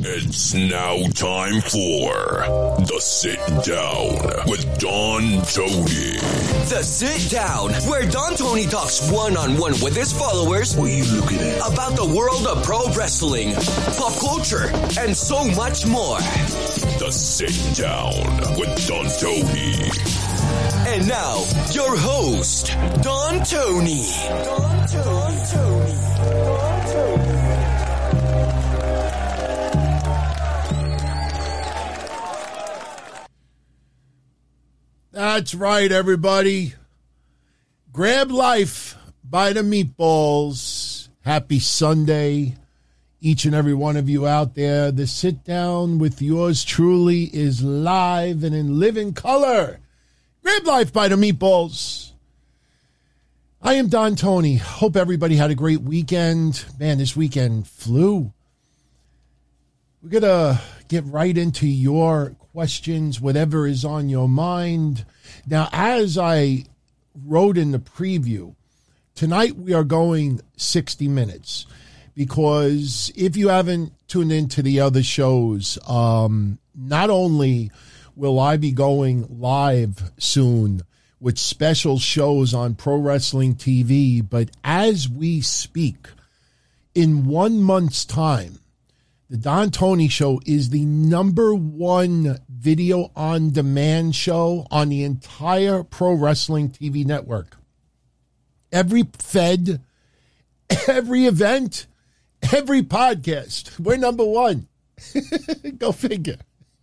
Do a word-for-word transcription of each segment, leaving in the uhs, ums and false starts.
It's now time for The Sit Down with Don Tony. The Sit Down, where Don Tony talks one-on-one with his followers. What are you looking at? About the world of pro wrestling, pop culture, and so much more. The Sit Down with Don Tony. And now, your host, Don Tony. Don Tony. Don Tony. Don Tony. That's right, everybody. Grab life by the meatballs. Happy Sunday, each and every one of you out there. The Sit Down with yours truly is live and in living color. Grab life by the meatballs. I am Don Tony. Hope everybody had a great weekend. Man, this weekend flew. We're going to get right into your questions, whatever is on your mind. Now, as I wrote in the preview, tonight we are going sixty minutes because if you haven't tuned into the other shows, um, not only will I be going live soon with special shows on Pro Wrestling T V, but as we speak, in one month's time, the Don Tony Show is the number one video on demand show on the entire Pro Wrestling T V network. Every Fed, every event, every podcast, we're number one. Go figure.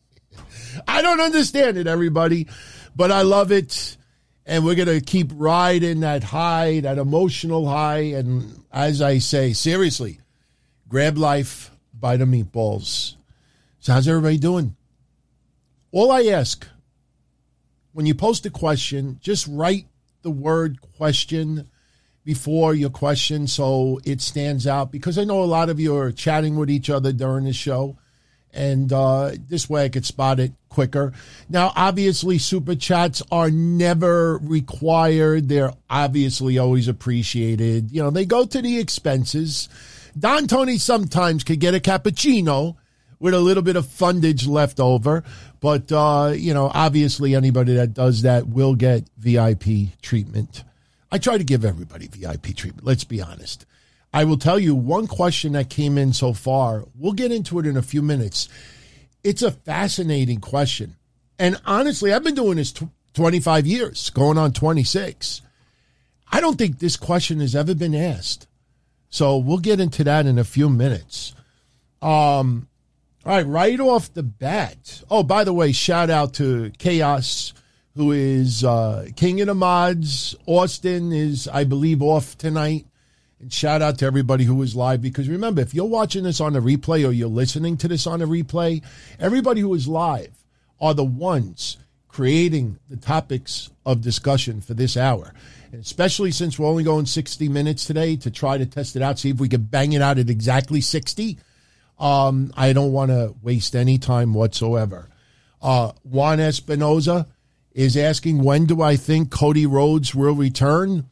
I don't understand it, everybody, but I love it. And we're going to keep riding that high, that emotional high. And as I say, seriously, grab life by the meatballs. So how's everybody doing? All I ask, when you post a question, just write the word question before your question so it stands out, because I know a lot of you are chatting with each other during the show, and uh, this way I could spot it quicker. Now, obviously, super chats are never required. They're obviously always appreciated. You know, they go to the expenses. Don Tony sometimes could get a cappuccino with a little bit of fundage left over. But, uh, you know, obviously anybody that does that will get V I P treatment. I try to give everybody V I P treatment. Let's be honest. I will tell you one question that came in so far. We'll get into it in a few minutes. It's a fascinating question. And honestly, I've been doing this twenty-five years, going on twenty-six. I don't think this question has ever been asked. So we'll get into that in a few minutes. Um, all right, right off the bat. Oh, by the way, shout out to Chaos, who is uh, king of the mods. Austin is, I believe, off tonight. And shout out to everybody who is live. Because remember, if you're watching this on a replay or you're listening to this on a replay, everybody who is live are the ones creating the topics of discussion for this hour. And especially since we're only going sixty minutes today to try to test it out, see if we can bang it out at exactly sixty. Um, I don't want to waste any time whatsoever. Uh, Juan Espinoza is asking, when do I think Cody Rhodes will return?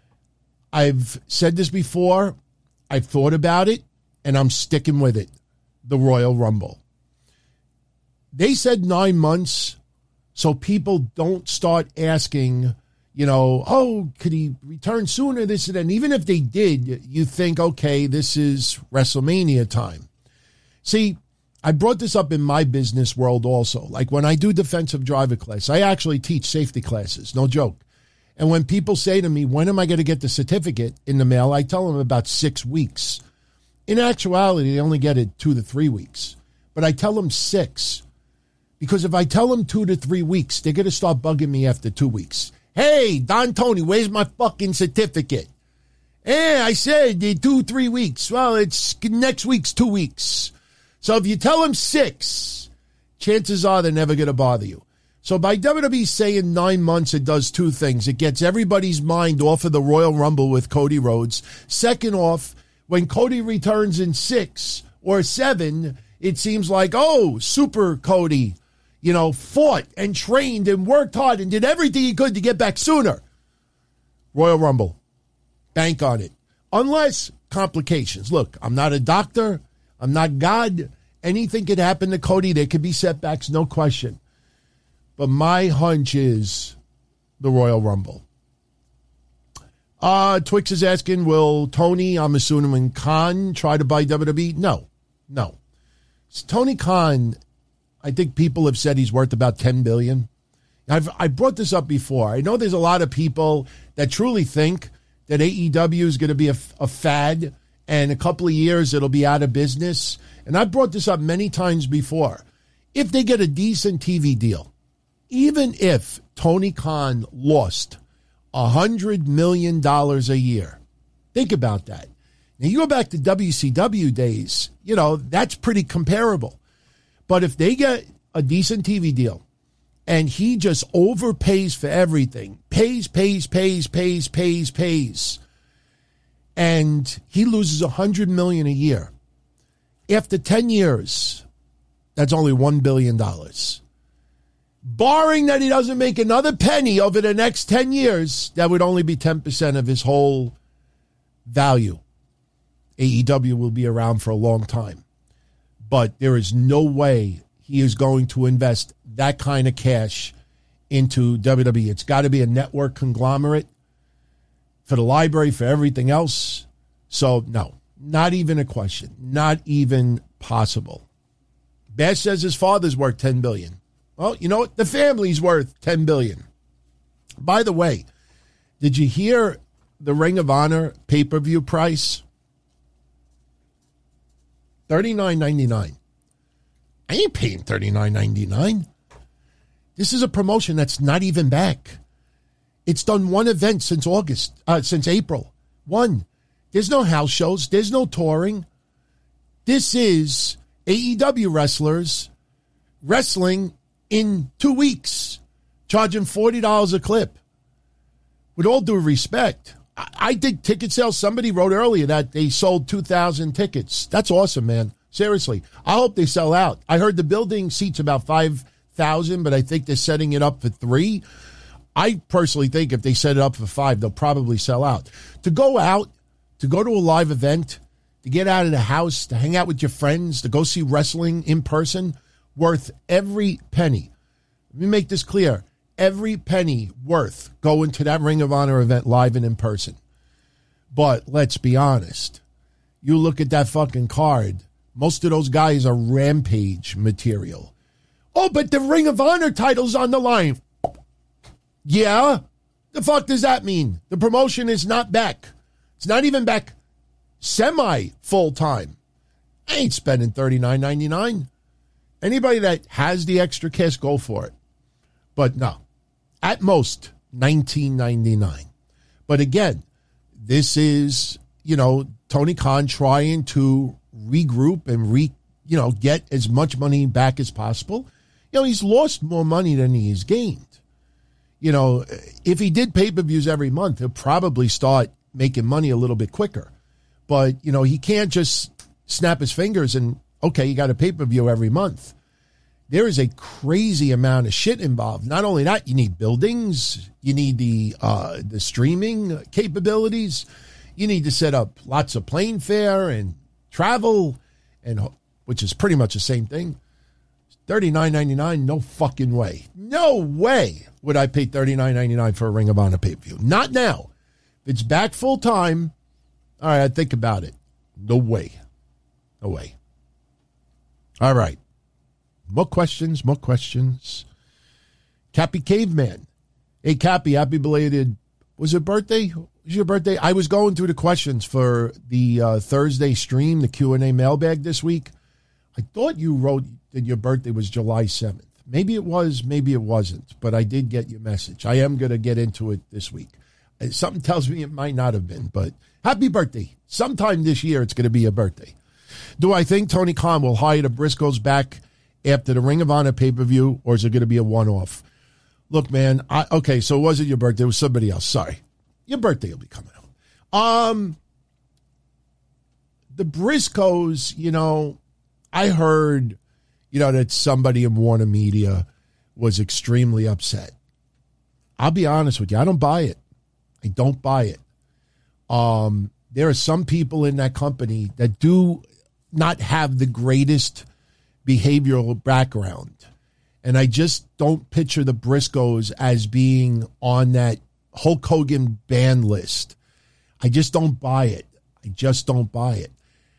I've said this before. I've thought about it, and I'm sticking with it. The Royal Rumble. They said nine months, so people don't start asking, you know, oh, could he return sooner, this and that. And even if they did, you think, okay, this is WrestleMania time. See, I brought this up in my business world also. Like when I do defensive driver class, I actually teach safety classes, no joke. And when people say to me, when am I going to get the certificate in the mail? I tell them about six weeks. In actuality, they only get it two to three weeks. But I tell them six. Because if I tell them two to three weeks, they're going to start bugging me after two weeks. Hey, Don Tony, where's my fucking certificate? Eh, I said two, three weeks. Well, it's next week's two weeks. So if you tell them six, chances are they're never going to bother you. So by W W E saying nine months, it does two things. It gets everybody's mind off of the Royal Rumble with Cody Rhodes. Second off, when Cody returns in six or seven, it seems like, oh, Super Cody, you know, fought and trained and worked hard and did everything he could to get back sooner. Royal Rumble. Bank on it. Unless complications. Look, I'm not a doctor. I'm not God. anything could happen to Cody. There could be setbacks, no question. But my hunch is the Royal Rumble. Uh, Twix is asking, will Tony, I'm assuming Khan, try to buy W W E? No, no. Tony Khan, I think people have said he's worth about ten billion dollars. I've I brought this up before. I know there's a lot of people that truly think that A E W is going to be a, a fad and a couple of years it'll be out of business. And I've brought this up many times before. If they get a decent T V deal, even if Tony Khan lost one hundred million dollars a year, think about that. Now, you go back to W C W days, you know, that's pretty comparable. But if they get a decent T V deal, and he just overpays for everything. Pays, pays, pays, pays, pays, pays. And he loses one hundred million dollars a year. After ten years, that's only one billion dollars. Barring that he doesn't make another penny over the next ten years, that would only be ten percent of his whole value. A E W will be around for a long time. But there is no way he is going to invest that kind of cash into W W E. It's got to be a network conglomerate for the library, for everything else. So, no, not even a question. Not even possible. Bash says his father's worth ten billion dollars. Well, you know what? The family's worth ten billion dollars. By the way, did you hear the Ring of Honor pay-per-view price? thirty-nine ninety-nine. I ain't paying thirty-nine ninety-nine. This is a promotion that's not even back. It's done one event since August, uh, since April. One. There's no house shows. There's no touring. This is A E W wrestlers wrestling in two weeks, charging forty dollars a clip. With all due respect, I, I think ticket sales, somebody wrote earlier that they sold two thousand tickets. That's awesome, man. Seriously, I hope they sell out. I heard the building seats about five thousand, but I think they're setting it up for three. I personally think if they set it up for five, they'll probably sell out. To go out, to go to a live event, to get out of the house, to hang out with your friends, to go see wrestling in person, worth every penny. Let me make this clear. Every penny worth going to that Ring of Honor event live and in person. But let's be honest. You look at that fucking card. Most of those guys are Rampage material. Oh, but the Ring of Honor title's on the line. Yeah? The fuck does that mean? The promotion is not back. It's not even back semi full-time. I ain't spending thirty-nine ninety-nine. Anybody that has the extra cash, go for it. But no. At most, nineteen ninety-nine. But again, this is, you know, Tony Khan trying to regroup and re, you know, get as much money back as possible. You know, he's lost more money than he's gained. You know, if he did pay-per-views every month, he'll probably start making money a little bit quicker. But, you know, he can't just snap his fingers and, okay, you got a pay-per-view every month. There is a crazy amount of shit involved. Not only that, you need buildings, you need the uh, the streaming capabilities, you need to set up lots of plane fare and travel, and which is pretty much the same thing. thirty-nine ninety-nine, no fucking way. No way would I pay thirty-nine ninety-nine for a Ring of Honor pay-per-view. Not now. If it's back full time, all right, I'd think about it. No way. No way. All right. More questions, more questions. Cappy Caveman. Hey, Cappy, happy belated, was it birthday? Was your birthday? I was going through the questions for the uh, Thursday stream, the Q and A mailbag this week. I thought you wrote that your birthday was July seventh. Maybe it was, maybe it wasn't, but I did get your message. I am going to get into it this week. Something tells me it might not have been, but happy birthday. Sometime this year, it's going to be your birthday. Do I think Tony Khan will hire the Briscoes back after the Ring of Honor pay-per-view, or is it going to be a one-off? Look, man, I, okay, so it wasn't your birthday. It was somebody else. Sorry. Your birthday will be coming out. Um, the Briscoes, you know, I heard, you know, that somebody in Warner Media was extremely upset. I'll be honest with you. I don't buy it. I don't buy it. Um, there are some people in that company that do not have the greatest behavioral background. And I just don't picture the Briscoes as being on that Hulk Hogan ban list. I just don't buy it. I just don't buy it.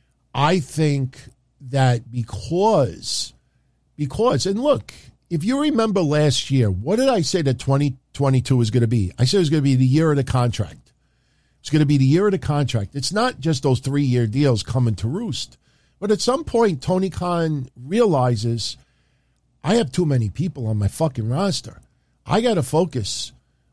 I think that because, because, and look, if you remember last year, what did I say that twenty twenty-two was going to be? I said it was going to be the year of the contract. It's going to be the year of the contract. It's not just those three-year deals coming to roost. But at some point, Tony Khan realizes, I have too many people on my fucking roster. I got to focus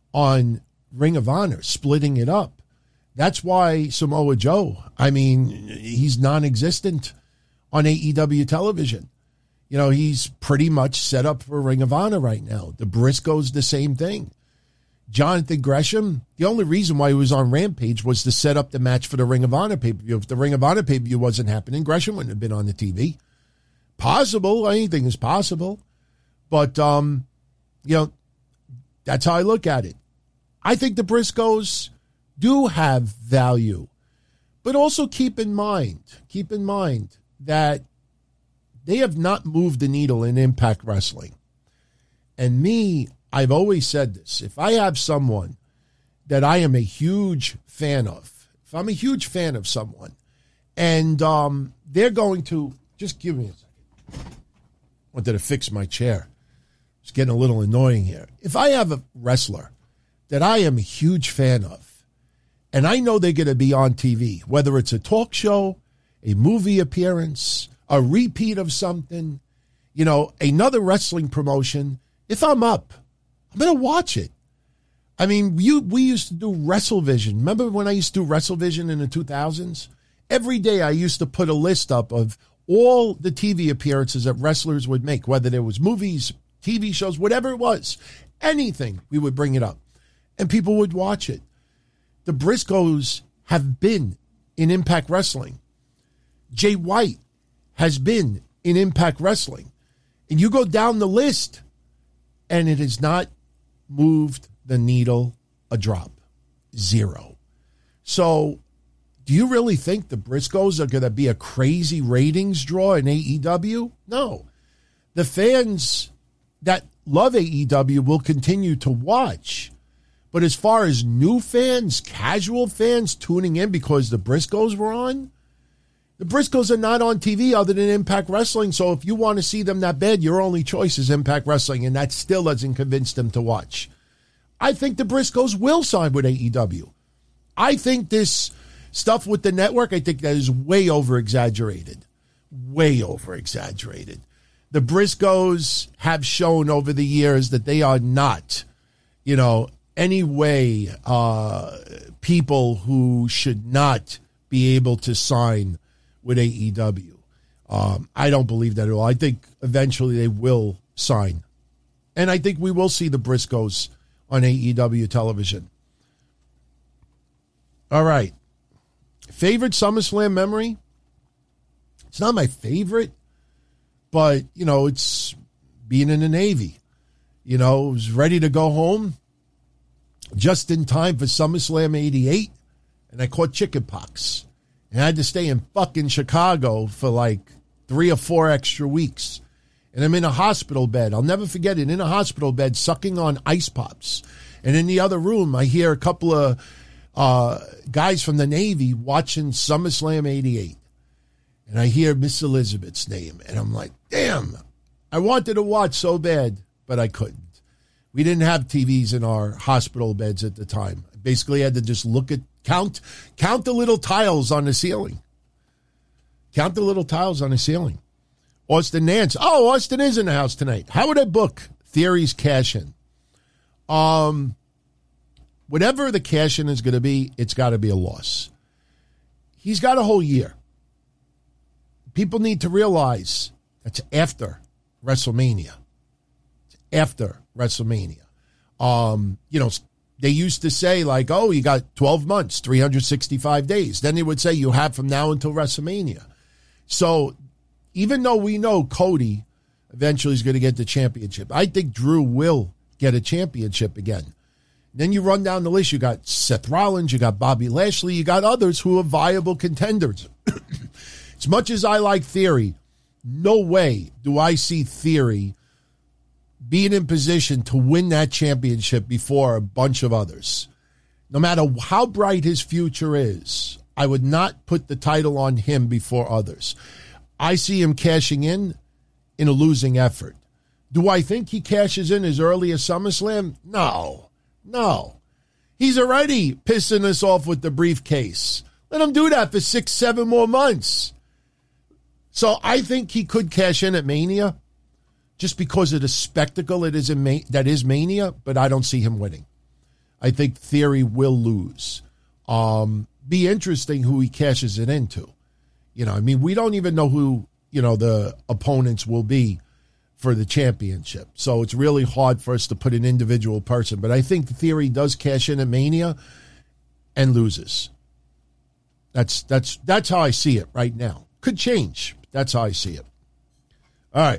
on Ring of Honor, splitting it up. That's why Samoa Joe, I mean, he's non-existent on A E W television. You know, he's pretty much set up for Ring of Honor right now. The Briscoes, the same thing. Jonathan Gresham, the only reason why he was on Rampage was to set up the match for the Ring of Honor pay-per-view. If the Ring of Honor pay-per-view wasn't happening, Gresham wouldn't have been on the T V. Possible. Anything is possible. But, um, you know, that's how I look at it. I think the Briscoes do have value. But also keep in mind, keep in mind that they have not moved the needle in Impact Wrestling. And me, I've always said this. If I have someone that I am a huge fan of, if I'm a huge fan of someone, and um, they're going to, just give me a second. I wanted to fix my chair. It's getting a little annoying here. If I have a wrestler that I am a huge fan of, and I know they're going to be on T V, whether it's a talk show, a movie appearance, a repeat of something, you know, another wrestling promotion, if I'm up, I'm going to watch it. I mean, you, we used to do WrestleVision. Remember when I used to do WrestleVision in the two thousands? Every day I used to put a list up of all the T V appearances that wrestlers would make, whether there was movies, T V shows, whatever it was, anything, we would bring it up. And people would watch it. The Briscoes have been in Impact Wrestling. Jay White has been in Impact Wrestling. And you go down the list, and it has not moved the needle a drop. Zero. So, do you really think the Briscoes are going to be a crazy ratings draw in A E W? No. The fans that love A E W will continue to watch. But as far as new fans, casual fans tuning in because the Briscoes were on, the Briscoes are not on T V other than Impact Wrestling. So if you want to see them that bad, your only choice is Impact Wrestling, and that still doesn't convince them to watch. I think the Briscoes will sign with A E W. I think this stuff with the network, I think that is way over-exaggerated. Way over-exaggerated. The Briscoes have shown over the years that they are not, you know, any way uh, people who should not be able to sign with A E W. Um, I don't believe that at all. I think eventually they will sign. And I think we will see the Briscoes on A E W television. All right. Favorite SummerSlam memory? It's not my favorite, but, you know, it's being in the Navy. You know, I was ready to go home just in time for SummerSlam eighty-eight, and I caught chickenpox. And I had to stay in fucking Chicago for like three or four extra weeks. And I'm in a hospital bed. I'll never forget it. In a hospital bed, sucking on ice pops. And in the other room, I hear a couple of uh, guys from the Navy watching SummerSlam eighty-eight. And I hear Miss Elizabeth's name. And I'm like, damn, I wanted to watch so bad, but I couldn't. We didn't have T Vs in our hospital beds at the time. Basically, I had to just look at, count, count the little tiles on the ceiling. Count the little tiles on the ceiling. Austin Nance. Oh, Austin is in the house tonight. How would I book Theory's cash in? Um, whatever the cash in is going to be, it's got to be a loss. He's got a whole year. People need to realize that's after WrestleMania. It's after WrestleMania. Um, you know, they used to say like, oh, you got twelve months, three hundred sixty-five days. Then they would say you have from now until WrestleMania. So even though we know Cody eventually is going to get the championship, I think Drew will get a championship again. Then you run down the list. You got Seth Rollins, you got Bobby Lashley, you got others who are viable contenders. As much as I like Theory, no way do I see Theory being in position to win that championship before a bunch of others. No matter how bright his future is, I would not put the title on him before others. I see him cashing in in a losing effort. Do I think he cashes in as early as SummerSlam? No, no. He's already pissing us off with the briefcase. Let him do that for six, seven more months. So I think he could cash in at Mania just because of the spectacle it is in Ma- that is Mania, but I don't see him winning. I think Theory will lose. Um, be interesting who he cashes it into. You know, I mean, we don't even know who, you know, the opponents will be for the championship. So it's really hard for us to put an individual person. But I think Theory does cash in at Mania and loses. That's that's that's how I see it right now. Could change. But that's how I see it. All right.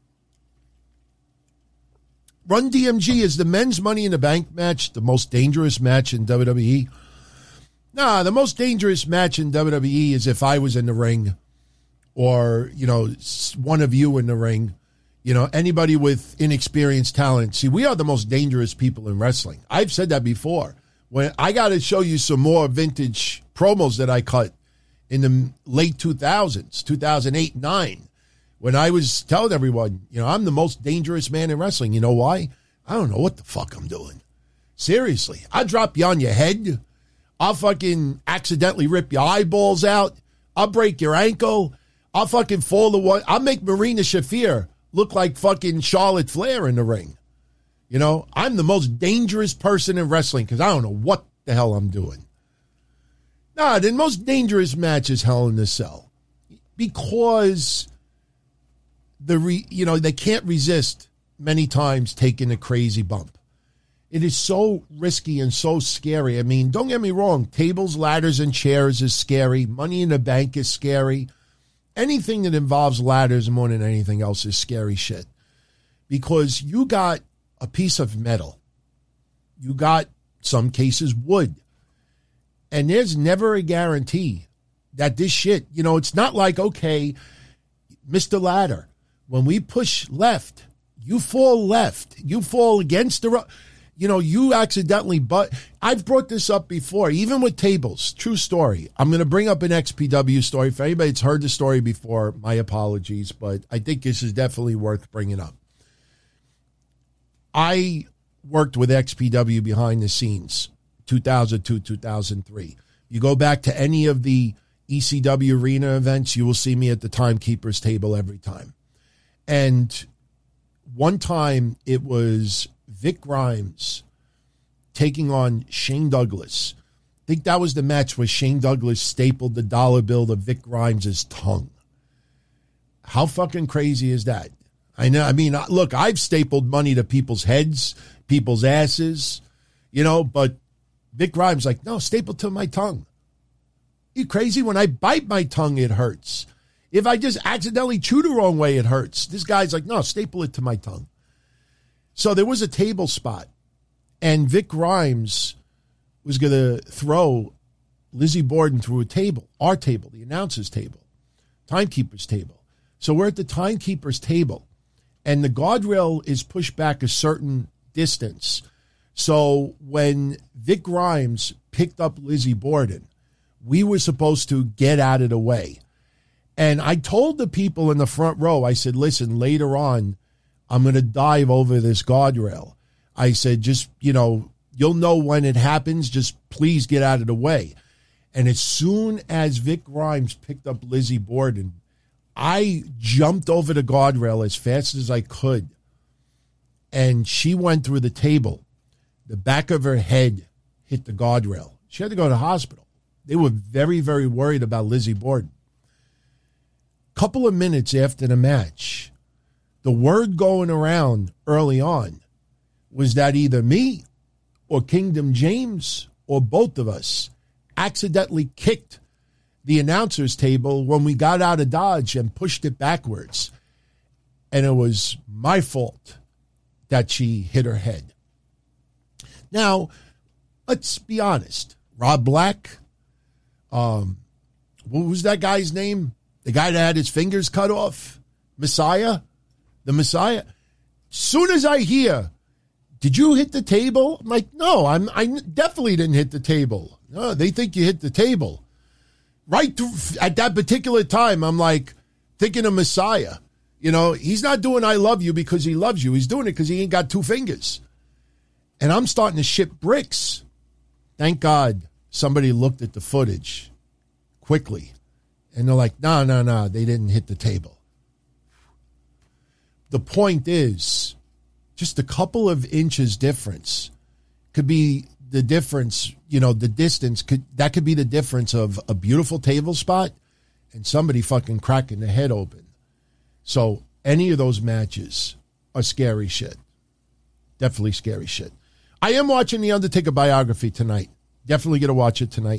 Run D M G is the men's Money in the Bank match the most dangerous match in W W E? Nah, the most dangerous match in W W E is if I was in the ring or, you know, one of you in the ring. You know, anybody with inexperienced talent. See, we are the most dangerous people in wrestling. I've said that before. When I got to show you some more vintage promos that I cut in the late two thousands, two thousand eight, nine, when I was telling everyone, you know, I'm the most dangerous man in wrestling. You know why? I don't know what the fuck I'm doing. Seriously. I'll drop you on your head. I'll fucking accidentally rip your eyeballs out. I'll break your ankle. I'll fucking fall the one. I'll make Marina Shafir look like fucking Charlotte Flair in the ring. You know, I'm the most dangerous person in wrestling because I don't know what the hell I'm doing. Nah, the most dangerous match is Hell in a Cell because the re, you know they can't resist many times taking a crazy bump. It is so risky and so scary. I mean, don't get me wrong. Tables, ladders, and chairs is scary. Money in the Bank is scary. Anything that involves ladders more than anything else is scary shit. Because you got a piece of metal. You got, some cases, wood. And there's never a guarantee that this shit, you know, it's not like, okay, Mister Ladder, when we push left, you fall left. You fall against the rope. You know, you accidentally, but I've brought this up before, even with tables. True story. I'm going to bring up an X P W story. For anybody that's heard the story before, my apologies, but I think this is definitely worth bringing up. I worked with X P W behind the scenes, two thousand two, two thousand three. You go back to any of the E C W arena events, you will see me at the timekeeper's table every time. And one time it was Vic Grimes taking on Shane Douglas. I think that was the match where Shane Douglas stapled the dollar bill to Vic Grimes' tongue. How fucking crazy is that? I know. I mean, look, I've stapled money to people's heads, people's asses, you know, but Vic Grimes like, no, staple to my tongue. You crazy? When I bite my tongue, it hurts. If I just accidentally chew the wrong way, it hurts. This guy's like, no, staple it to my tongue. So there was a table spot, and Vic Grimes was going to throw Lizzie Borden through a table, our table, the announcer's table, timekeeper's table. So we're at the timekeeper's table, and the guardrail is pushed back a certain distance. So when Vic Grimes picked up Lizzie Borden, we were supposed to get out of the way. And I told the people in the front row, I said, listen, later on, I'm going to dive over this guardrail. I said, just, you know, you'll know when it happens. Just please get out of the way. And as soon as Vic Grimes picked up Lizzie Borden, I jumped over the guardrail as fast as I could. And she went through the table. The back of her head hit the guardrail. She had to go to the hospital. They were very, very worried about Lizzie Borden. Couple of minutes after the match, the word going around early on was that either me or Kingdom James or both of us accidentally kicked the announcer's table when we got out of Dodge and pushed it backwards. And it was my fault that she hit her head. Now, let's be honest. Rob Black, um, what was that guy's name? The guy that had his fingers cut off? Messiah, the Messiah. Soon as I hear, did you hit the table? I'm like, no, I'm, I definitely didn't hit the table. No, they think you hit the table. Right to, at that particular time, I'm like thinking of Messiah. You know, he's not doing I love you because he loves you. He's doing it because he ain't got two fingers. And I'm starting to ship bricks. Thank God somebody looked at the footage quickly. And they're like, no, no, no, they didn't hit the table. The point is, just a couple of inches difference could be the difference, you know, the distance, could that could be the difference of a beautiful table spot and somebody fucking cracking the head open. So any of those matches are scary shit. Definitely scary shit. I am watching the Undertaker biography tonight. Definitely going to watch it tonight.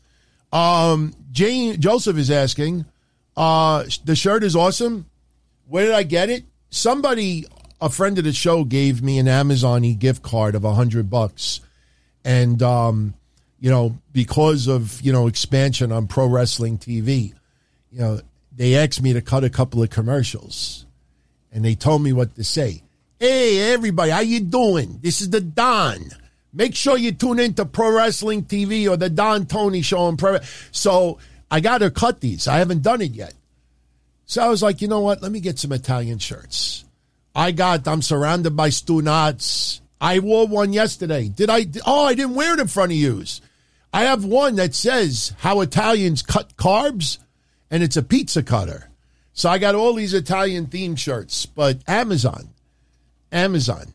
Um, Jane Joseph is asking, uh, the shirt is awesome. Where did I get it? Somebody, a friend of the show, gave me an Amazon gift card of a hundred bucks. And, um, you know, because of, you know, expansion on Pro Wrestling T V, you know, they asked me to cut a couple of commercials. And they told me what to say. Hey, everybody, how you doing? This is the Don. Make sure you tune into Pro Wrestling T V or the Don Tony Show on Pro. So I got to cut these. I haven't done it yet. So I was like, you know what? Let me get some Italian shirts. I got, I'm surrounded by Stu Knots. I wore one yesterday. Did I? Oh, I didn't wear it in front of yous. I have one that says how Italians cut carbs, and it's a pizza cutter. So I got all these Italian themed shirts, but Amazon, Amazon.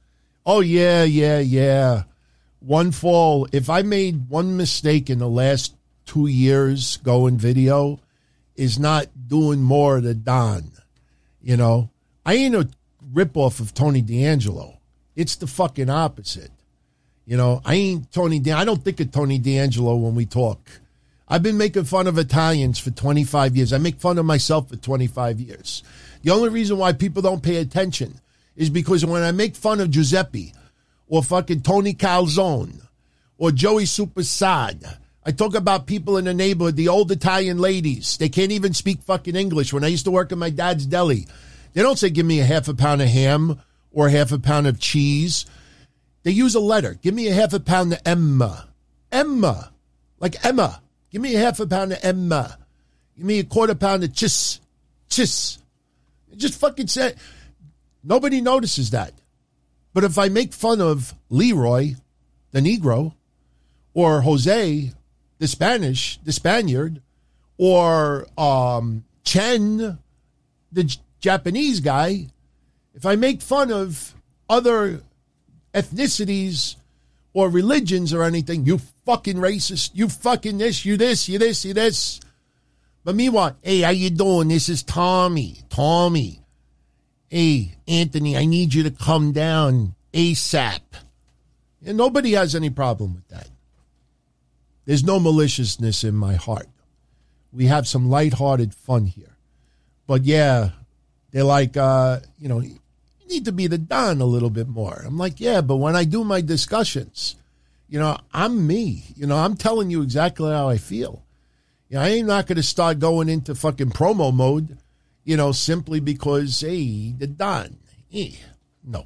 Oh, yeah, yeah, yeah. One fall, if I made one mistake in the last two years going video, is not doing more than Don. You know, I ain't a ripoff of Tony D'Angelo. It's the fucking opposite. You know, I ain't Tony D'Angelo. I don't think of Tony D'Angelo when we talk. I've been making fun of Italians for twenty-five years. I make fun of myself for twenty-five years. The only reason why people don't pay attention is because when I make fun of Giuseppe or fucking Tony Calzone or Joey Supersad, I talk about people in the neighborhood, the old Italian ladies. They can't even speak fucking English. When I used to work at my dad's deli, they don't say, give me a half a pound of ham or half a pound of cheese. They use a letter. Give me a half a pound of Emma. Emma. Like Emma. Give me a half a pound of Emma. Give me a quarter pound of chis. Chis. Just fucking say. Nobody notices that. But if I make fun of Leroy, the Negro, or Jose, the Spanish, the Spaniard, or um, Chen, the J- Japanese guy, if I make fun of other ethnicities or religions or anything, you fucking racist, you fucking this, you this, you this, you this. But meanwhile, hey, how you doing? This is Tommy. Tommy. Hey, Anthony, I need you to come down ASAP. And nobody has any problem with that. There's no maliciousness in my heart. We have some lighthearted fun here. But yeah, they're like, uh, you know, you need to be the Don a little bit more. I'm like, yeah, but when I do my discussions, you know, I'm me. You know, I'm telling you exactly how I feel. You know, I ain't not going to start going into fucking promo mode, you know, simply because, hey, the Don. Eh, no.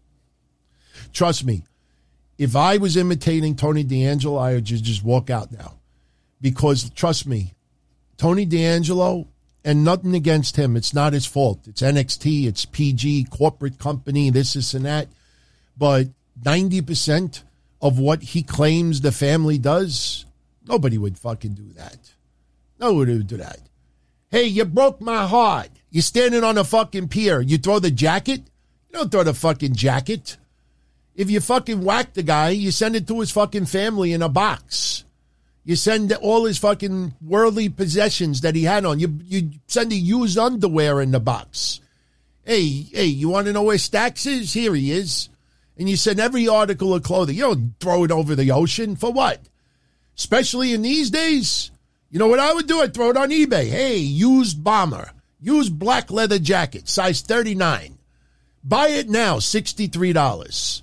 Trust me. If I was imitating Tony D'Angelo, I would just, just walk out now. Because, trust me, Tony D'Angelo, and nothing against him, it's not his fault. It's N X T, it's P G, corporate company, this, this, and that. But ninety percent of what he claims the family does, nobody would fucking do that. Nobody would do that. Hey, you broke my heart. You're standing on a fucking pier. You throw the jacket? You don't throw the fucking jacket. If you fucking whack the guy, you send it to his fucking family in a box. You send all his fucking worldly possessions that he had on. You you send a used underwear in the box. Hey, hey, you want to know where Stax is? Here he is. And you send every article of clothing. You don't throw it over the ocean. For what? Especially in these days. You know what I would do? I'd throw it on eBay. Hey, used bomber. Used black leather jacket, size thirty-nine. Buy it now, sixty-three dollars.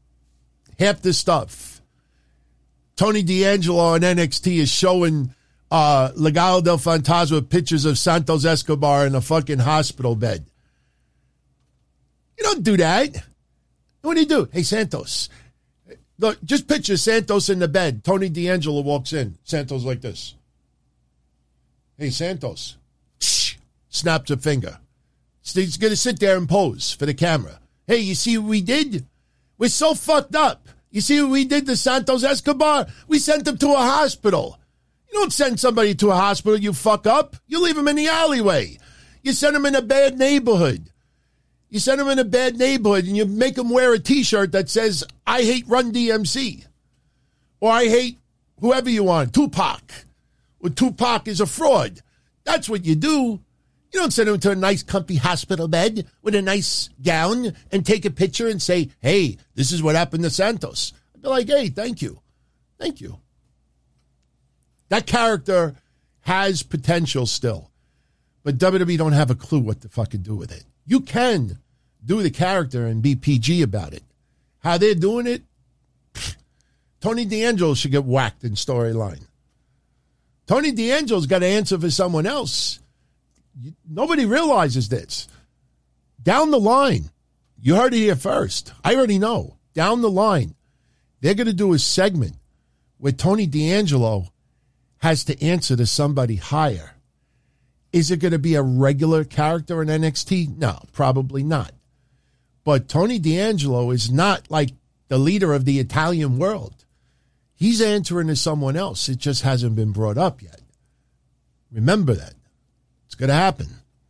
Half the stuff. Tony D'Angelo on N X T is showing uh, Legado del Fantasma with pictures of Santos Escobar in a fucking hospital bed. You don't do that. What do you do? Hey, Santos. Look, just picture Santos in the bed. Tony D'Angelo walks in. Santos like this. Hey, Santos. Snaps a finger. He's going to sit there and pose for the camera. Hey, you see what we did? We're so fucked up. You see what we did to Santos Escobar? We sent him to a hospital. You don't send somebody to a hospital, you fuck up. You leave him in the alleyway. You send him in a bad neighborhood. You send him in a bad neighborhood and you make him wear a T-shirt that says, I hate Run D M C. Or I hate whoever you want, Tupac. Or Tupac is a fraud. That's what you do. You don't send him to a nice, comfy hospital bed with a nice gown and take a picture and say, hey, this is what happened to Santos. I'd be like, hey, thank you. Thank you. That character has potential still. But W W E don't have a clue what to fucking do with it. You can do the character and be P G about it. How they're doing it, pfft, Tony D'Angelo should get whacked in storyline. Tony D'Angelo's got to answer for someone else. Nobody realizes this. Down the line, you heard it here first. I already know. Down the line, they're going to do a segment where Tony D'Angelo has to answer to somebody higher. Is it going to be a regular character in N X T? No, probably not. But Tony D'Angelo is not like the leader of the Italian world. He's answering to someone else. It just hasn't been brought up yet. Remember that. It's going to happen.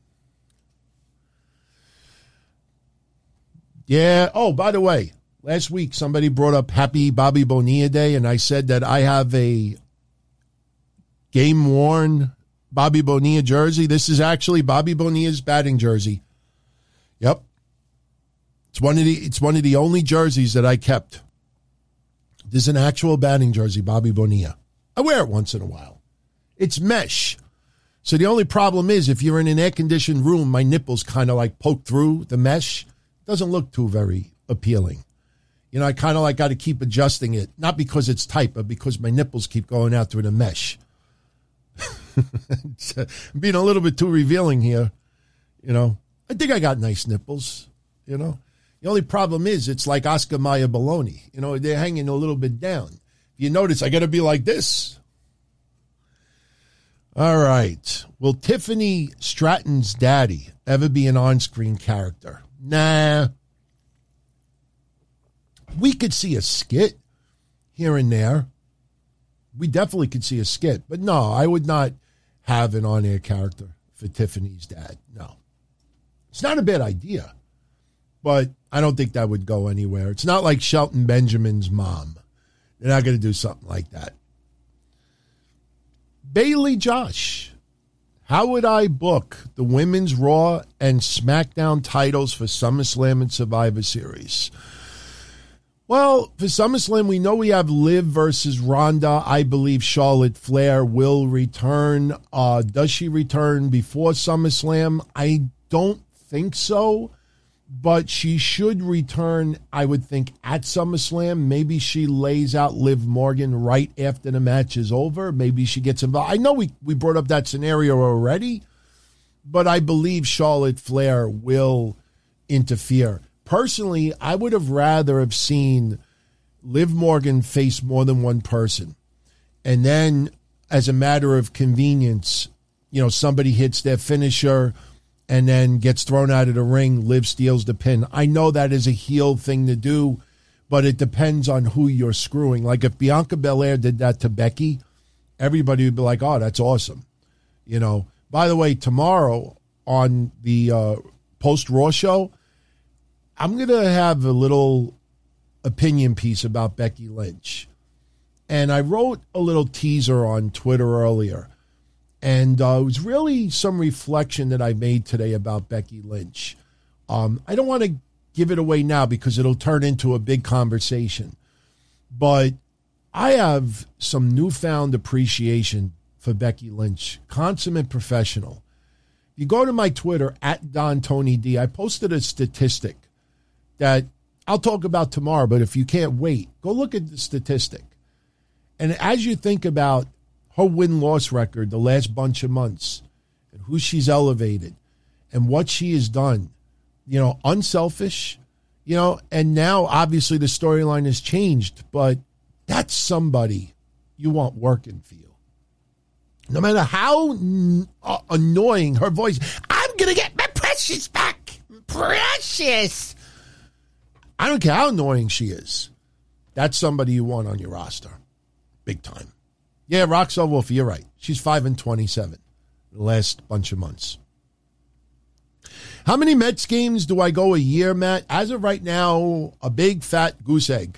Yeah. Oh, by the way, last week somebody brought up Happy Bobby Bonilla Day, and I said that I have a game-worn Bobby Bonilla jersey. This is actually Bobby Bonilla's batting jersey. Yep. It's one of the it's one of the only jerseys that I kept. This is an actual batting jersey, Bobby Bonilla. I wear it once in a while. It's mesh. So the only problem is if you're in an air-conditioned room, my nipples kind of like poke through the mesh. It doesn't look too very appealing. You know, I kind of like got to keep adjusting it. Not because it's tight, but because my nipples keep going out through the mesh. I'm being a little bit too revealing here. You know, I think I got nice nipples, you know. The only problem is it's like Oscar Mayer baloney. You know, they're hanging a little bit down. If you notice, I got to be like this. All right. Will Tiffany Stratton's daddy ever be an on-screen character? Nah. We could see a skit here and there. We definitely could see a skit. But no, I would not have an on-air character for Tiffany's dad. No. It's not a bad idea. But I don't think that would go anywhere. It's not like Shelton Benjamin's mom. They're not going to do something like that. Bailey Josh, how would I book the Women's Raw and SmackDown titles for SummerSlam and Survivor Series? Well, for SummerSlam, we know we have Liv versus Ronda. I believe Charlotte Flair will return. Uh, does she return before SummerSlam? I don't think so. But she should return, I would think, at SummerSlam. Maybe she lays out Liv Morgan right after the match is over. Maybe she gets involved. I know we, we brought up that scenario already, but I believe Charlotte Flair will interfere. Personally, I would have rather have seen Liv Morgan face more than one person. And then, as a matter of convenience, you know, somebody hits their finisher and then gets thrown out of the ring, Liv steals the pin. I know that is a heel thing to do, but it depends on who you're screwing. Like if Bianca Belair did that to Becky, everybody would be like, oh, that's awesome. You know, by the way, tomorrow on the uh, post-Raw show, I'm going to have a little opinion piece about Becky Lynch. And I wrote a little teaser on Twitter earlier. And uh, it was really some reflection that I made today about Becky Lynch. Um, I don't want to give it away now because it'll turn into a big conversation. But I have some newfound appreciation for Becky Lynch, consummate professional. If you go to my Twitter, at Don Tony D, I posted a statistic that I'll talk about tomorrow, but if you can't wait, go look at the statistic. And as you think about her win-loss record the last bunch of months, and who she's elevated, and what she has done, you know, unselfish, you know, and now obviously the storyline has changed, but that's somebody you want working for you. No matter how n- uh, annoying her voice, I'm going to get my Precious back. Precious. I don't care how annoying she is. That's somebody you want on your roster. Big time. Yeah, Roxelle Wolf, you're right. She's five and twenty-seven the last bunch of months. How many Mets games do I go a year, Matt? As of right now, a big fat goose egg.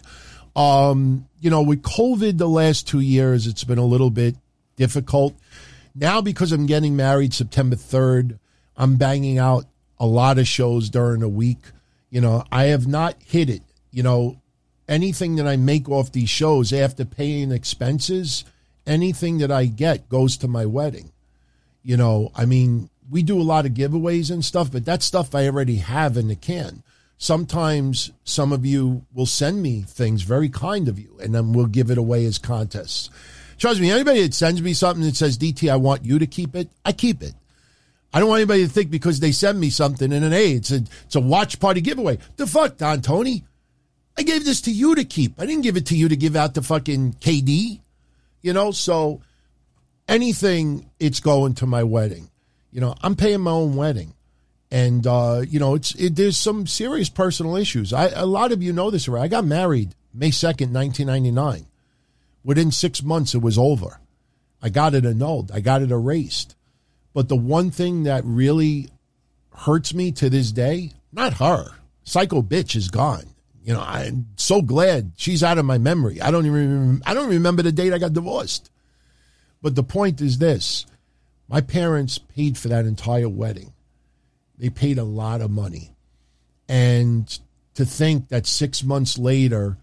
Um, you know, with COVID the last two years, it's been a little bit difficult. Now, because I'm getting married September third, I'm banging out a lot of shows during the week. You know, I have not hit it. You know, anything that I make off these shows after paying expenses, anything that I get goes to my wedding. You know, I mean, we do a lot of giveaways and stuff, but that stuff I already have in the can. Sometimes some of you will send me things, very kind of you, and then we'll give it away as contests. Trust me, anybody that sends me something that says, D T, I want you to keep it, I keep it. I don't want anybody to think because they send me something and then, hey, it's a, it's a watch party giveaway. The fuck, Don Tony? I gave this to you to keep. I didn't give it to you to give out to fucking K D. You know, so anything, it's going to my wedding. You know, I'm paying my own wedding. And, uh, you know, it's it, there's some serious personal issues. I, a lot of you know this already. I got married May second, nineteen ninety-nine. Within six months, it was over. I got it annulled. I got it erased. But the one thing that really hurts me to this day, not her. Psycho bitch is gone. You know, I'm so glad she's out of my memory. I don't even I don't remember the date I got divorced. But the point is this. My parents paid for that entire wedding. They paid a lot of money. And to think that six months later,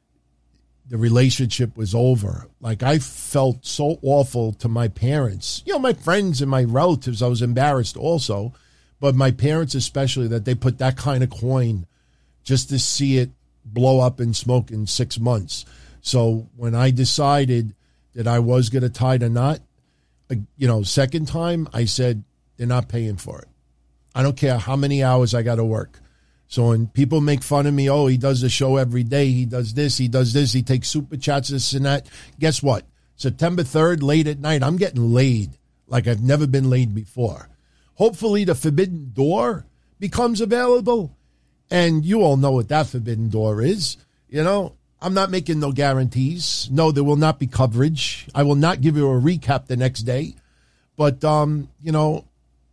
the relationship was over. Like, I felt so awful to my parents. You know, my friends and my relatives, I was embarrassed also. But my parents especially, that they put that kind of coin just to see it blow up in smoke in six months. So when I decided that I was going to tie the knot, you know, second time, I said, they're not paying for it. I don't care how many hours I got to work. So when people make fun of me, oh, he does the show every day, he does this, he does this, he takes super chats, this and that. Guess what? September third, late at night, I'm getting laid like I've never been laid before. Hopefully the Forbidden Door becomes available. And you all know what that Forbidden Door is. You know, I'm not making no guarantees. No, there will not be coverage. I will not give you a recap the next day. But, um, you know,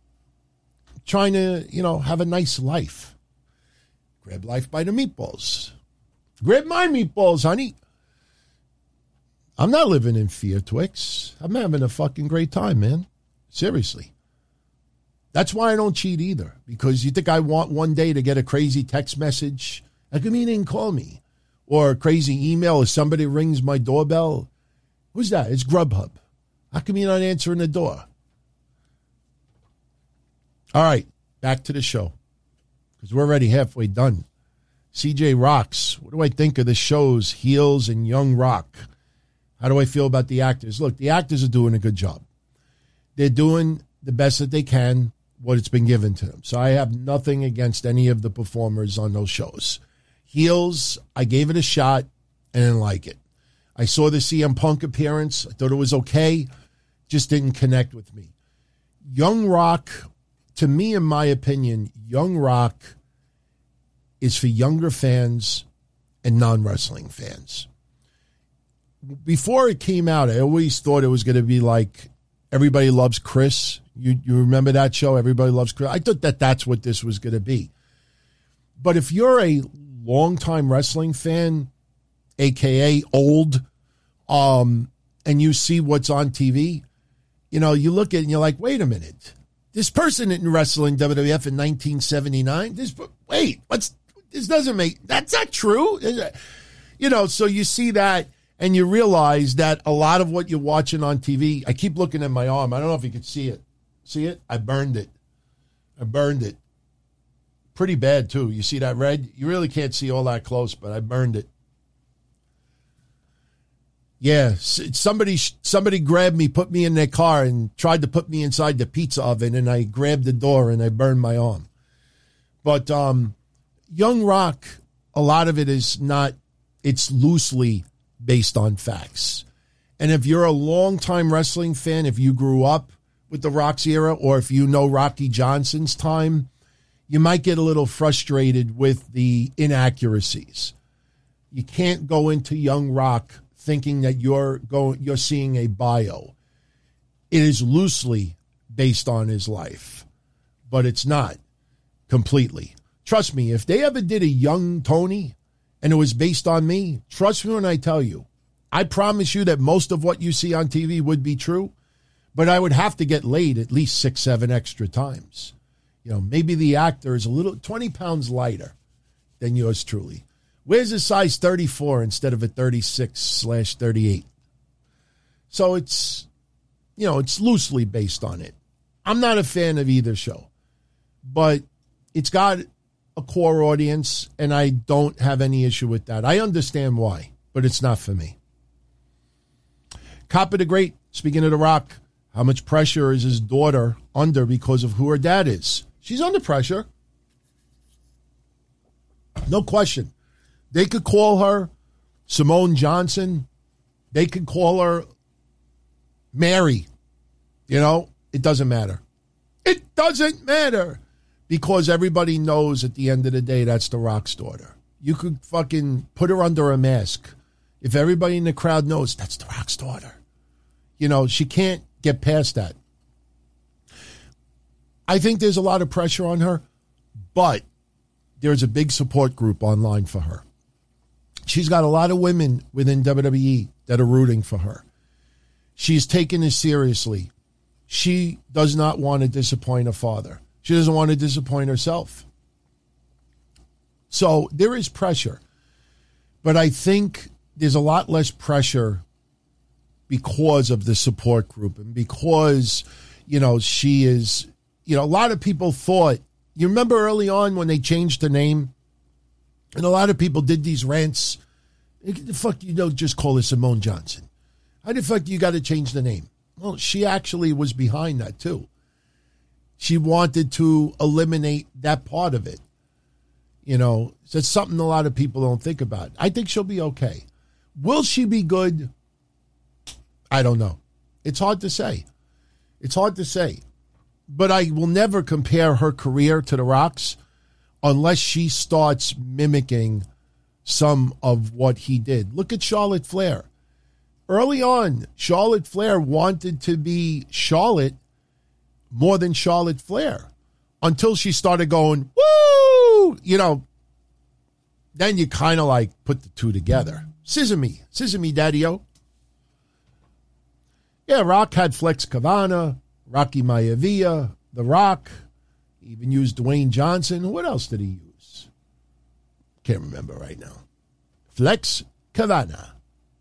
trying to, you know, have a nice life. Grab life by the meatballs. Grab my meatballs, honey. I'm not living in fear, Twix. I'm having a fucking great time, man. Seriously. That's why I don't cheat either. Because you think I want one day to get a crazy text message? How come you didn't call me? Or a crazy email or somebody rings my doorbell? Who's that? It's Grubhub. How come you're not answering the door? All right, back to the show. Because we're already halfway done. C J Rocks. What do I think of the shows Heels and Young Rock? How do I feel about the actors? Look, the actors are doing a good job. They're doing the best that they can, what it's been given to them. So I have nothing against any of the performers on those shows. Heels, I gave it a shot and didn't like it. I saw the C M Punk appearance. I thought it was okay. Just didn't connect with me. Young Rock, to me, in my opinion, Young Rock is for younger fans and non-wrestling fans. Before it came out, I always thought it was going to be like Everybody Loves Chris. You you remember that show, Everybody Loves Chris? I thought that that's what this was going to be. But if you're a longtime wrestling fan, a k a old, um, and you see what's on T V, you know, you look at it and you're like, wait a minute. This person didn't wrestle in W W F in nineteen seventy-nine. This, wait, what's this doesn't make, that's not true. You know, so you see that and you realize that a lot of what you're watching on T V, I keep looking at my arm. I don't know if you can see it. See it? I burned it. I burned it. Pretty bad, too. You see that red? You really can't see all that close, but I burned it. Yeah, somebody somebody grabbed me, put me in their car, and tried to put me inside the pizza oven, and I grabbed the door and I burned my arm. But um, Young Rock, a lot of it is not, it's loosely based on facts. And if you're a longtime wrestling fan, if you grew up with the Rock's era, or if you know Rocky Johnson's time, you might get a little frustrated with the inaccuracies. You can't go into Young Rock thinking that you're going, you're seeing a bio. It is loosely based on his life, but it's not completely. Trust me, if they ever did a Young Tony and it was based on me, trust me when I tell you, I promise you that most of what you see on T V would be true, but I would have to get laid at least six, seven extra times. You know, maybe the actor is a little twenty pounds lighter than yours truly. Where's a size thirty-four instead of a thirty-six slash thirty-eight? So it's, you know, it's loosely based on it. I'm not a fan of either show, but it's got a core audience, and I don't have any issue with that. I understand why, but it's not for me. Copper the Great, speaking of The Rock, how much pressure is his daughter under because of who her dad is? She's under pressure. No question. They could call her Simone Johnson. They could call her Mary. You know, it doesn't matter. It doesn't matter because everybody knows at the end of the day that's The Rock's daughter. You could fucking put her under a mask. If everybody in the crowd knows that's The Rock's daughter, you know, she can't get past that. I think there's a lot of pressure on her, but there's a big support group online for her. She's got a lot of women within W W E that are rooting for her. She's taken this seriously. She does not want to disappoint her father. She doesn't want to disappoint herself. So there is pressure, but I think there's a lot less pressure because of the support group and because, you know, she is, you know, a lot of people thought, you remember early on when they changed the name and a lot of people did these rants. The fuck, you don't just call her Simone Johnson. How the fuck you got to change the name? Well, she actually was behind that too. She wanted to eliminate that part of it. You know, that's something a lot of people don't think about. I think she'll be okay. Will she be good? I don't know. It's hard to say. It's hard to say. But I will never compare her career to The Rock's unless she starts mimicking some of what he did. Look at Charlotte Flair. Early on, Charlotte Flair wanted to be Charlotte more than Charlotte Flair until she started going, woo! You know, then you kind of like put the two together. Scissor me. Scissor me, daddy-o. Yeah, Rock had Flex Kavana, Rocky Maivia, The Rock. He even used Dwayne Johnson. What else did he use? Can't remember right now. Flex Kavana.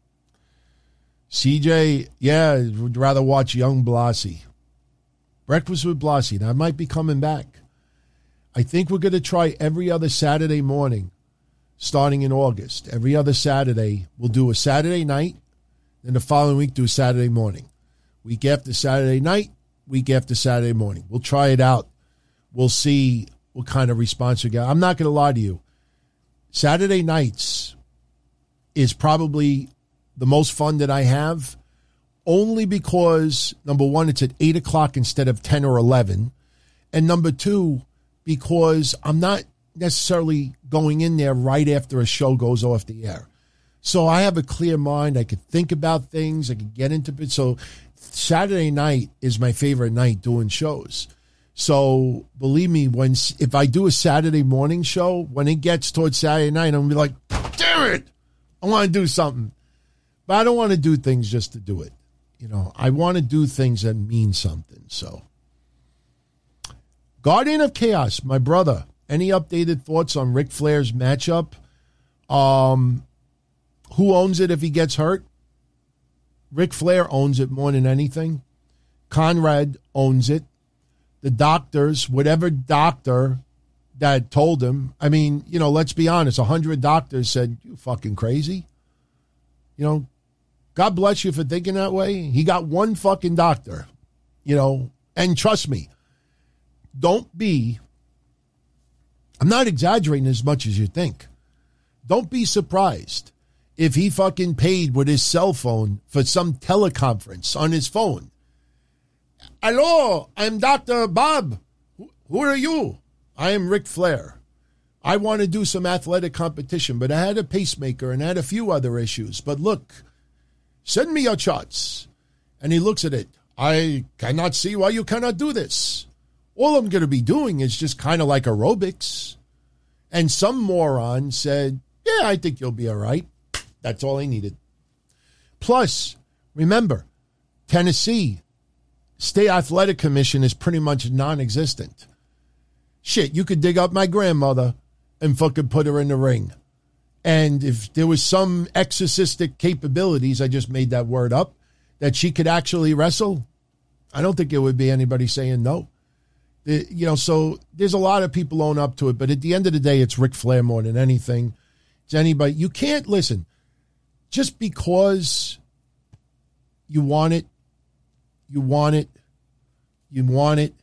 C J, yeah, would rather watch Young Blassie. Breakfast with Blassie. That might be coming back. I think we're going to try every other Saturday morning starting in August. Every other Saturday, we'll do a Saturday night, then the following week do a Saturday morning. Week after Saturday night, week after Saturday morning. We'll try it out. We'll see what kind of response we get. I'm not going to lie to you. Saturday nights is probably the most fun that I have, only because, number one, it's at eight o'clock instead of ten or eleven. And number two, because I'm not necessarily going in there right after a show goes off the air. So I have a clear mind. I could think about things. I could get into it. So Saturday night is my favorite night doing shows. So believe me, when if I do a Saturday morning show, when it gets towards Saturday night, I'm going to be like, damn it, I want to do something. But I don't want to do things just to do it. You know, I want to do things that mean something. So, Guardian of Chaos, my brother, any updated thoughts on Ric Flair's matchup? Um, who owns it if he gets hurt? Ric Flair owns it more than anything. Conrad owns it. The doctors, whatever doctor that told him, I mean, you know, let's be honest, a hundred doctors said, you fucking crazy. You know, God bless you for thinking that way. He got one fucking doctor, you know, and trust me, don't be, I'm not exaggerating as much as you think. Don't be surprised if he fucking paid with his cell phone for some teleconference on his phone. Hello, I'm Doctor Bob. Who are you? I am Ric Flair. I want to do some athletic competition, but I had a pacemaker and I had a few other issues. But look, send me your charts. And he looks at it. I cannot see why you cannot do this. All I'm going to be doing is just kind of like aerobics. And some moron said, yeah, I think you'll be all right. That's all I needed. Plus, remember, Tennessee State Athletic Commission is pretty much non-existent. Shit, you could dig up my grandmother and fucking put her in the ring. And if there was some exorcistic capabilities, I just made that word up, that she could actually wrestle, I don't think it would be anybody saying no. The, you know, so there's a lot of people own up to it, but at the end of the day, it's Ric Flair more than anything. It's anybody. You can't, listen, just because you want it, you want it, you want it,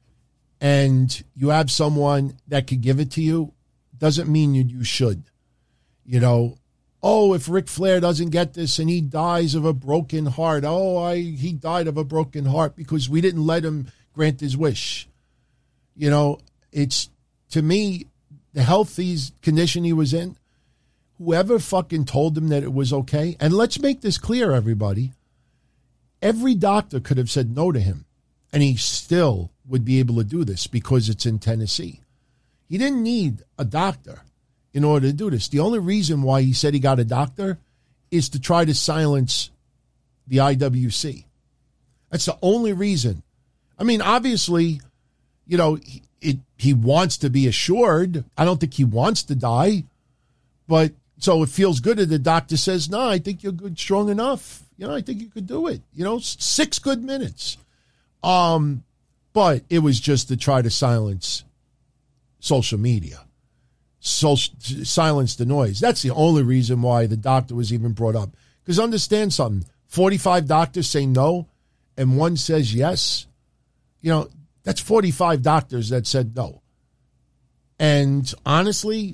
and you have someone that could give it to you, doesn't mean you, you should. You know, oh, if Ric Flair doesn't get this and he dies of a broken heart, oh, I he died of a broken heart because we didn't let him grant his wish. You know, it's, to me, the health he's, condition he was in, whoever fucking told him that it was okay, and let's make this clear, everybody, every doctor could have said no to him, and he still would be able to do this because it's in Tennessee. He didn't need a doctor in order to do this. The only reason why he said he got a doctor is to try to silence the I W C. That's the only reason. I mean, obviously, you know, he, it, he wants to be assured. I don't think he wants to die, but so it feels good that the doctor says, no, I think you're good, strong enough. You know, I think you could do it. You know, six good minutes. Um, but it was just to try to silence social media, social, silence the noise. That's the only reason why the doctor was even brought up. Because understand something, forty-five doctors say no, and one says yes. You know, that's forty-five doctors that said no. And honestly,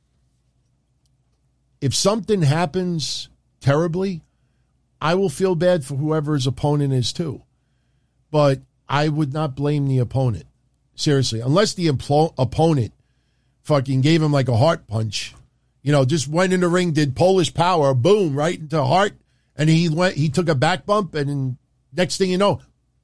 if something happens terribly, I will feel bad for whoever his opponent is too. But I would not blame the opponent. Seriously, unless the impl- opponent fucking gave him like a heart punch, you know, just went in the ring, did Polish power, boom, right into the heart, and he went, he took a back bump, and then next thing you know,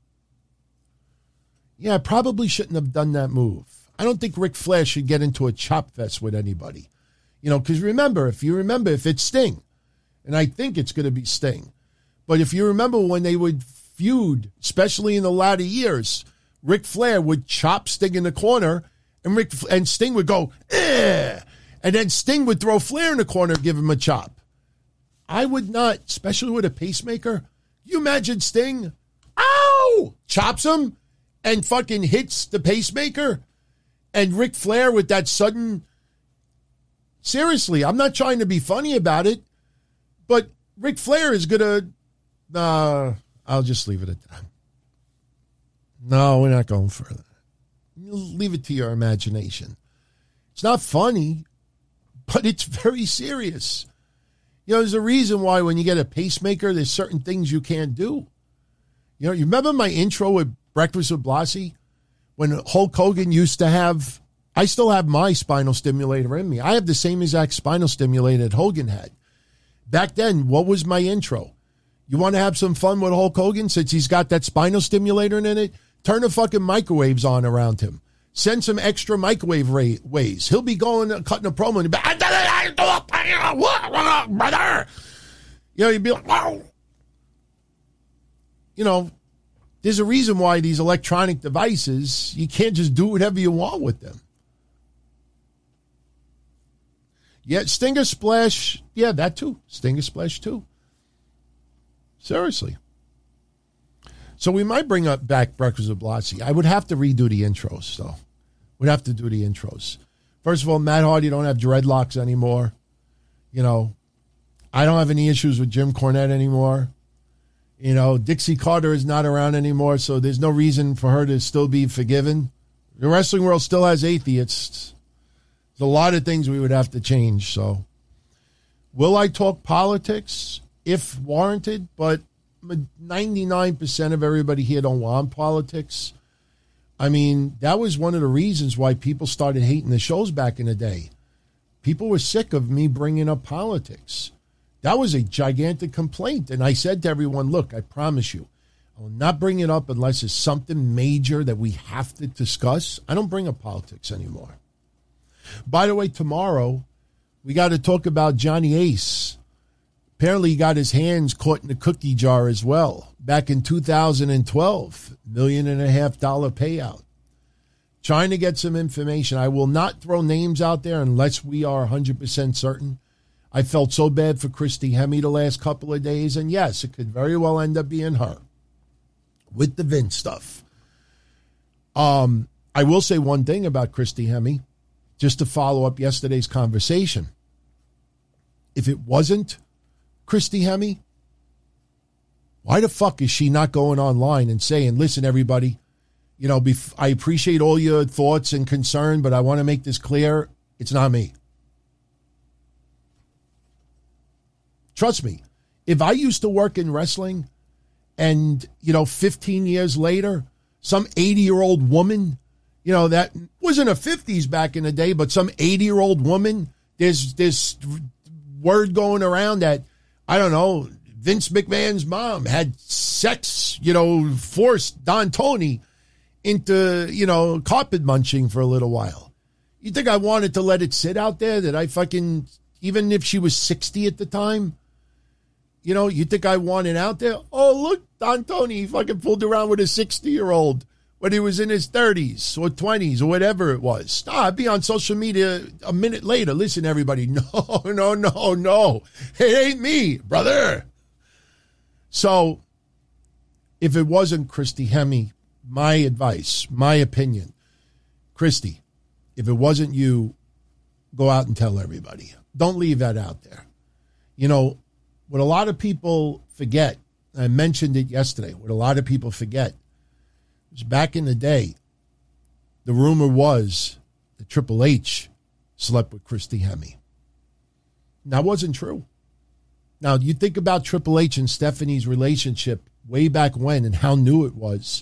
yeah, I probably shouldn't have done that move. I don't think Ric Flair should get into a chop fest with anybody, you know, because remember, if you remember, if it's Sting, and I think it's going to be Sting, but if you remember when they would feud, especially in the latter years, Ric Flair would chop Sting in the corner, and Rick and Sting would go, eh, and then Sting would throw Flair in the corner and give him a chop. I would not, especially with a pacemaker. You imagine Sting, ow, chops him and fucking hits the pacemaker, and Ric Flair with that sudden. Seriously, I'm not trying to be funny about it, but Ric Flair is gonna. Uh, I'll just leave it at that. No, we're not going further. Leave it to your imagination. It's not funny, but it's very serious. You know, there's a reason why when you get a pacemaker, there's certain things you can't do. You know, you remember my intro with Breakfast with Blassie? When Hulk Hogan used to have, I still have my spinal stimulator in me. I have the same exact spinal stimulator that Hogan had. Back then, what was my intro? You want to have some fun with Hulk Hogan since he's got that spinal stimulator in it? Turn the fucking microwaves on around him. Send some extra microwave ray- ways. He'll be going, uh, cutting a promo, and he'll be, brother. You know, you'd be like, wow. You know, there's a reason why these electronic devices, you can't just do whatever you want with them. Yeah, Stinger Splash, yeah, that too. Stinger Splash too. Seriously. So we might bring up back Breakfast with Blassie. I would have to redo the intros, though. We'd have to do the intros. First of all, Matt Hardy don't have dreadlocks anymore. You know, I don't have any issues with Jim Cornette anymore. You know, Dixie Carter is not around anymore, so there's no reason for her to still be forgiven. The wrestling world still has atheists. There's a lot of things we would have to change. So, will I talk politics if warranted? But ninety-nine percent of everybody here don't want politics. I mean, that was one of the reasons why people started hating the shows back in the day. People were sick of me bringing up politics. That was a gigantic complaint. And I said to everyone, look, I promise you, I will not bring it up unless it's something major that we have to discuss. I don't bring up politics anymore. By the way, tomorrow, we got to talk about Johnny Ace. Apparently, he got his hands caught in the cookie jar as well. Back in two thousand twelve, million and a half dollar payout. Trying to get some information. I will not throw names out there unless we are one hundred percent certain. I felt so bad for Christy Hemme the last couple of days, and yes, it could very well end up being her with the Vince stuff. Um, I will say one thing about Christy Hemme, just to follow up yesterday's conversation. If it wasn't Christy Hemme, why the fuck is she not going online and saying, listen, everybody, you know, bef- I appreciate all your thoughts and concern, but I want to make this clear. It's not me. Trust me, if I used to work in wrestling and, you know, fifteen years later, some eighty-year-old woman, you know, that was in her fifties back in the day, but some eighty-year-old woman, there's this word going around that, I don't know, Vince McMahon's mom had sex, you know, forced Don Tony into, you know, carpet munching for a little while. You think I wanted to let it sit out there that I fucking, even if she was sixty at the time, you know, you think I want it out there? Oh, look, Don Tony, he fucking fooled around with a sixty-year-old when he was in his thirties or twenties or whatever it was. Ah, I'd be on social media a minute later. Listen, everybody, no, no, no, no. It ain't me, brother. So, if it wasn't Christy Hemme, my advice, my opinion, Christy, if it wasn't you, go out and tell everybody. Don't leave that out there. You know, what a lot of people forget, I mentioned it yesterday, what a lot of people forget was back in the day, the rumor was that Triple H slept with Christy Hemme. That wasn't true. Now, you think about Triple H and Stephanie's relationship way back when and how new it was,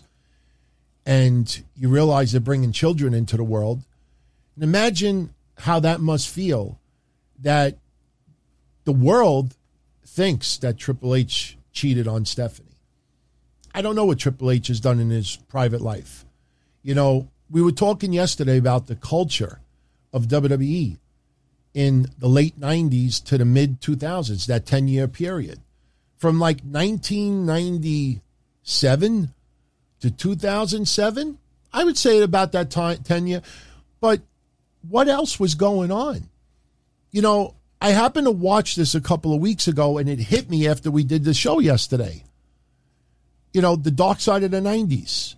and you realize they're bringing children into the world. And imagine how that must feel, that the world thinks that Triple H cheated on Stephanie. I don't know what Triple H has done in his private life. You know, we were talking yesterday about the culture of W W E in the late nineties to the mid two thousands, that ten-year period. From like nineteen ninety-seven to two thousand seven, I would say about that time, ten-year. But what else was going on? You know, I happened to watch this a couple of weeks ago, and it hit me after we did the show yesterday. You know, The Dark Side of the nineties.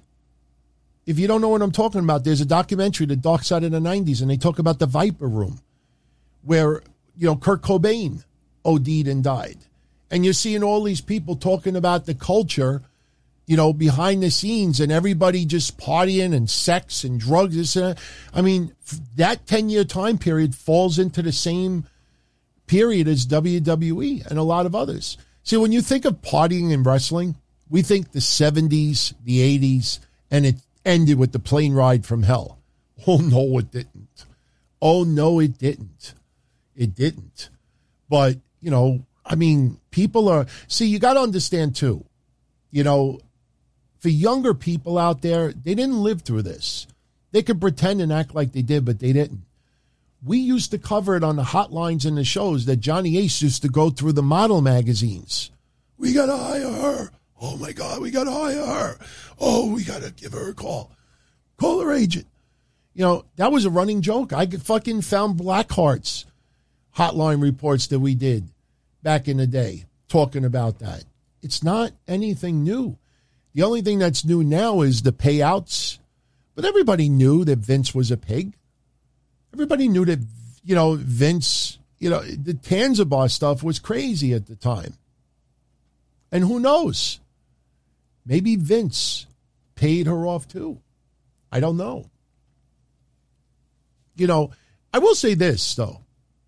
If you don't know what I'm talking about, there's a documentary, The Dark Side of the nineties, and they talk about the Viper Room, where, you know, Kurt Cobain OD'd and died. And you're seeing all these people talking about the culture, you know, behind the scenes, and everybody just partying and sex and drugs. This and that. I mean, that ten-year time period falls into the same period as W W E and a lot of others. See, when you think of partying and wrestling, we think the seventies, the eighties, and it ended with the plane ride from hell. Oh, no, it didn't. Oh, no, it didn't. It didn't. But, you know, I mean, people are, see, you got to understand too, you know, for younger people out there, they didn't live through this. They could pretend and act like they did, but they didn't. We used to cover it on the hotlines and the shows that Johnny Ace used to go through the model magazines. We got to hire her. Oh, my God, we got to hire her. Oh, we got to give her a call. Call her agent. You know, that was a running joke. I fucking found Blackheart's hotline reports that we did back in the day talking about that. It's not anything new. The only thing that's new now is the payouts. But everybody knew that Vince was a pig. Everybody knew that, you know, Vince you know, the Tanzabar stuff was crazy at the time. And who knows? Maybe Vince paid her off too. I don't know. You know, I will say this, though.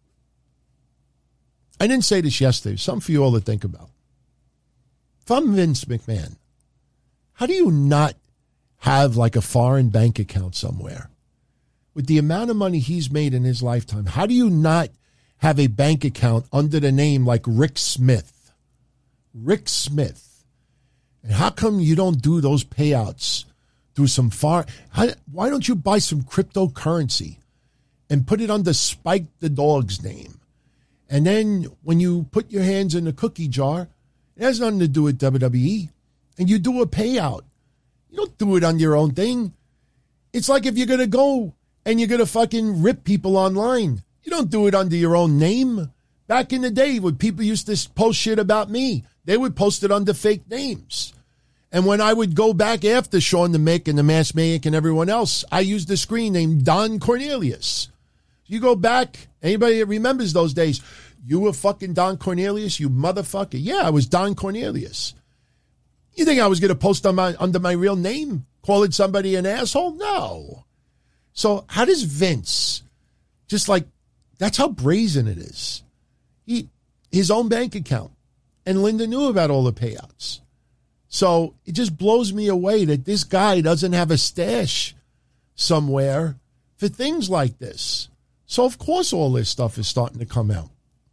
I didn't say this yesterday. Something for you all to think about. If I'm Vince McMahon, how do you not have like a foreign bank account somewhere? With the amount of money he's made in his lifetime, how do you not have a bank account under the name like Rick Smith? Rick Smith. And how come you don't do those payouts through some far... How, why don't you buy some cryptocurrency and put it under Spike the dog's name? And then when you put your hands in the cookie jar, it has nothing to do with W W E, and you do a payout. You don't do it on your own thing. It's like if you're going to go and you're going to fucking rip people online. You don't do it under your own name. Back in the day when people used to post shit about me, they would post it under fake names. And when I would go back after Sean the Mick and the Mass Maniac and everyone else, I used the screen name Don Cornelius. You go back, anybody that remembers those days, you were fucking Don Cornelius, you motherfucker. Yeah, I was Don Cornelius. You think I was going to post on my, under my real name, calling somebody an asshole? No. So how does Vince, just like, that's how brazen it is. He, his own bank account. And Linda knew about all the payouts. So it just blows me away that this guy doesn't have a stash somewhere for things like this. So, of course, all this stuff is starting to come out.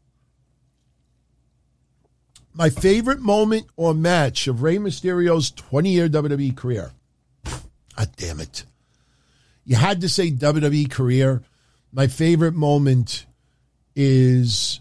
My favorite moment or match of Rey Mysterio's twenty-year W W E career. God damn it. You had to say W W E career. My favorite moment is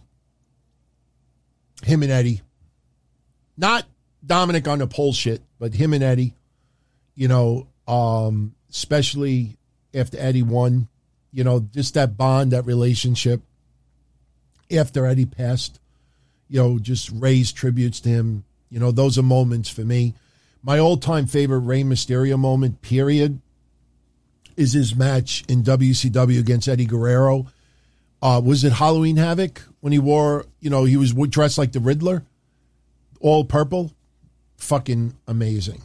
him and Eddie. Not Dominic on the pole shit, but him and Eddie, you know, um, especially after Eddie won, you know, just that bond, that relationship after Eddie passed, you know, just Ray's tributes to him. You know, those are moments for me. My all-time favorite Rey Mysterio moment, period, is his match in W C W against Eddie Guerrero. Uh, was it Halloween Havoc when he wore, you know, he was dressed like the Riddler, all purple? Fucking amazing.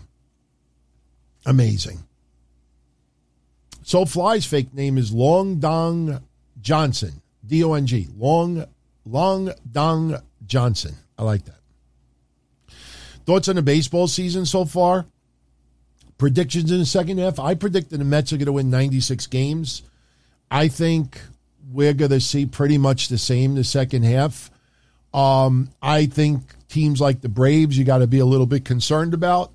Amazing. So Fly's fake name is Long Dong Johnson. D O N G. Long, Long Dong Johnson. I like that. Thoughts on the baseball season so far? Predictions in the second half? I predicted the Mets are going to win ninety-six games. I think we're going to see pretty much the same the second half. Um, I think teams like the Braves, you got to be a little bit concerned about.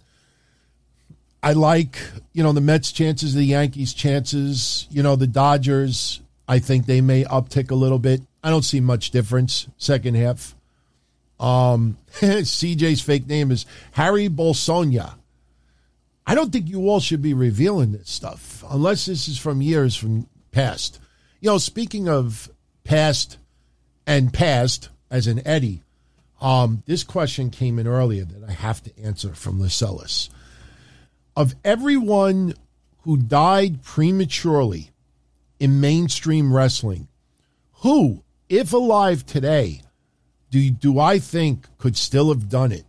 I like, you know, the Mets' chances, the Yankees' chances, you know, the Dodgers. I think they may uptick a little bit. I don't see much difference second half. Um, C J's fake name is Harry Bolsonaro. I don't think you all should be revealing this stuff unless this is from years from past. You know, speaking of past and past, as in Eddie, um, this question came in earlier that I have to answer from Lascelles. Of everyone who died prematurely in mainstream wrestling, who, if alive today, do, do I think could still have done it?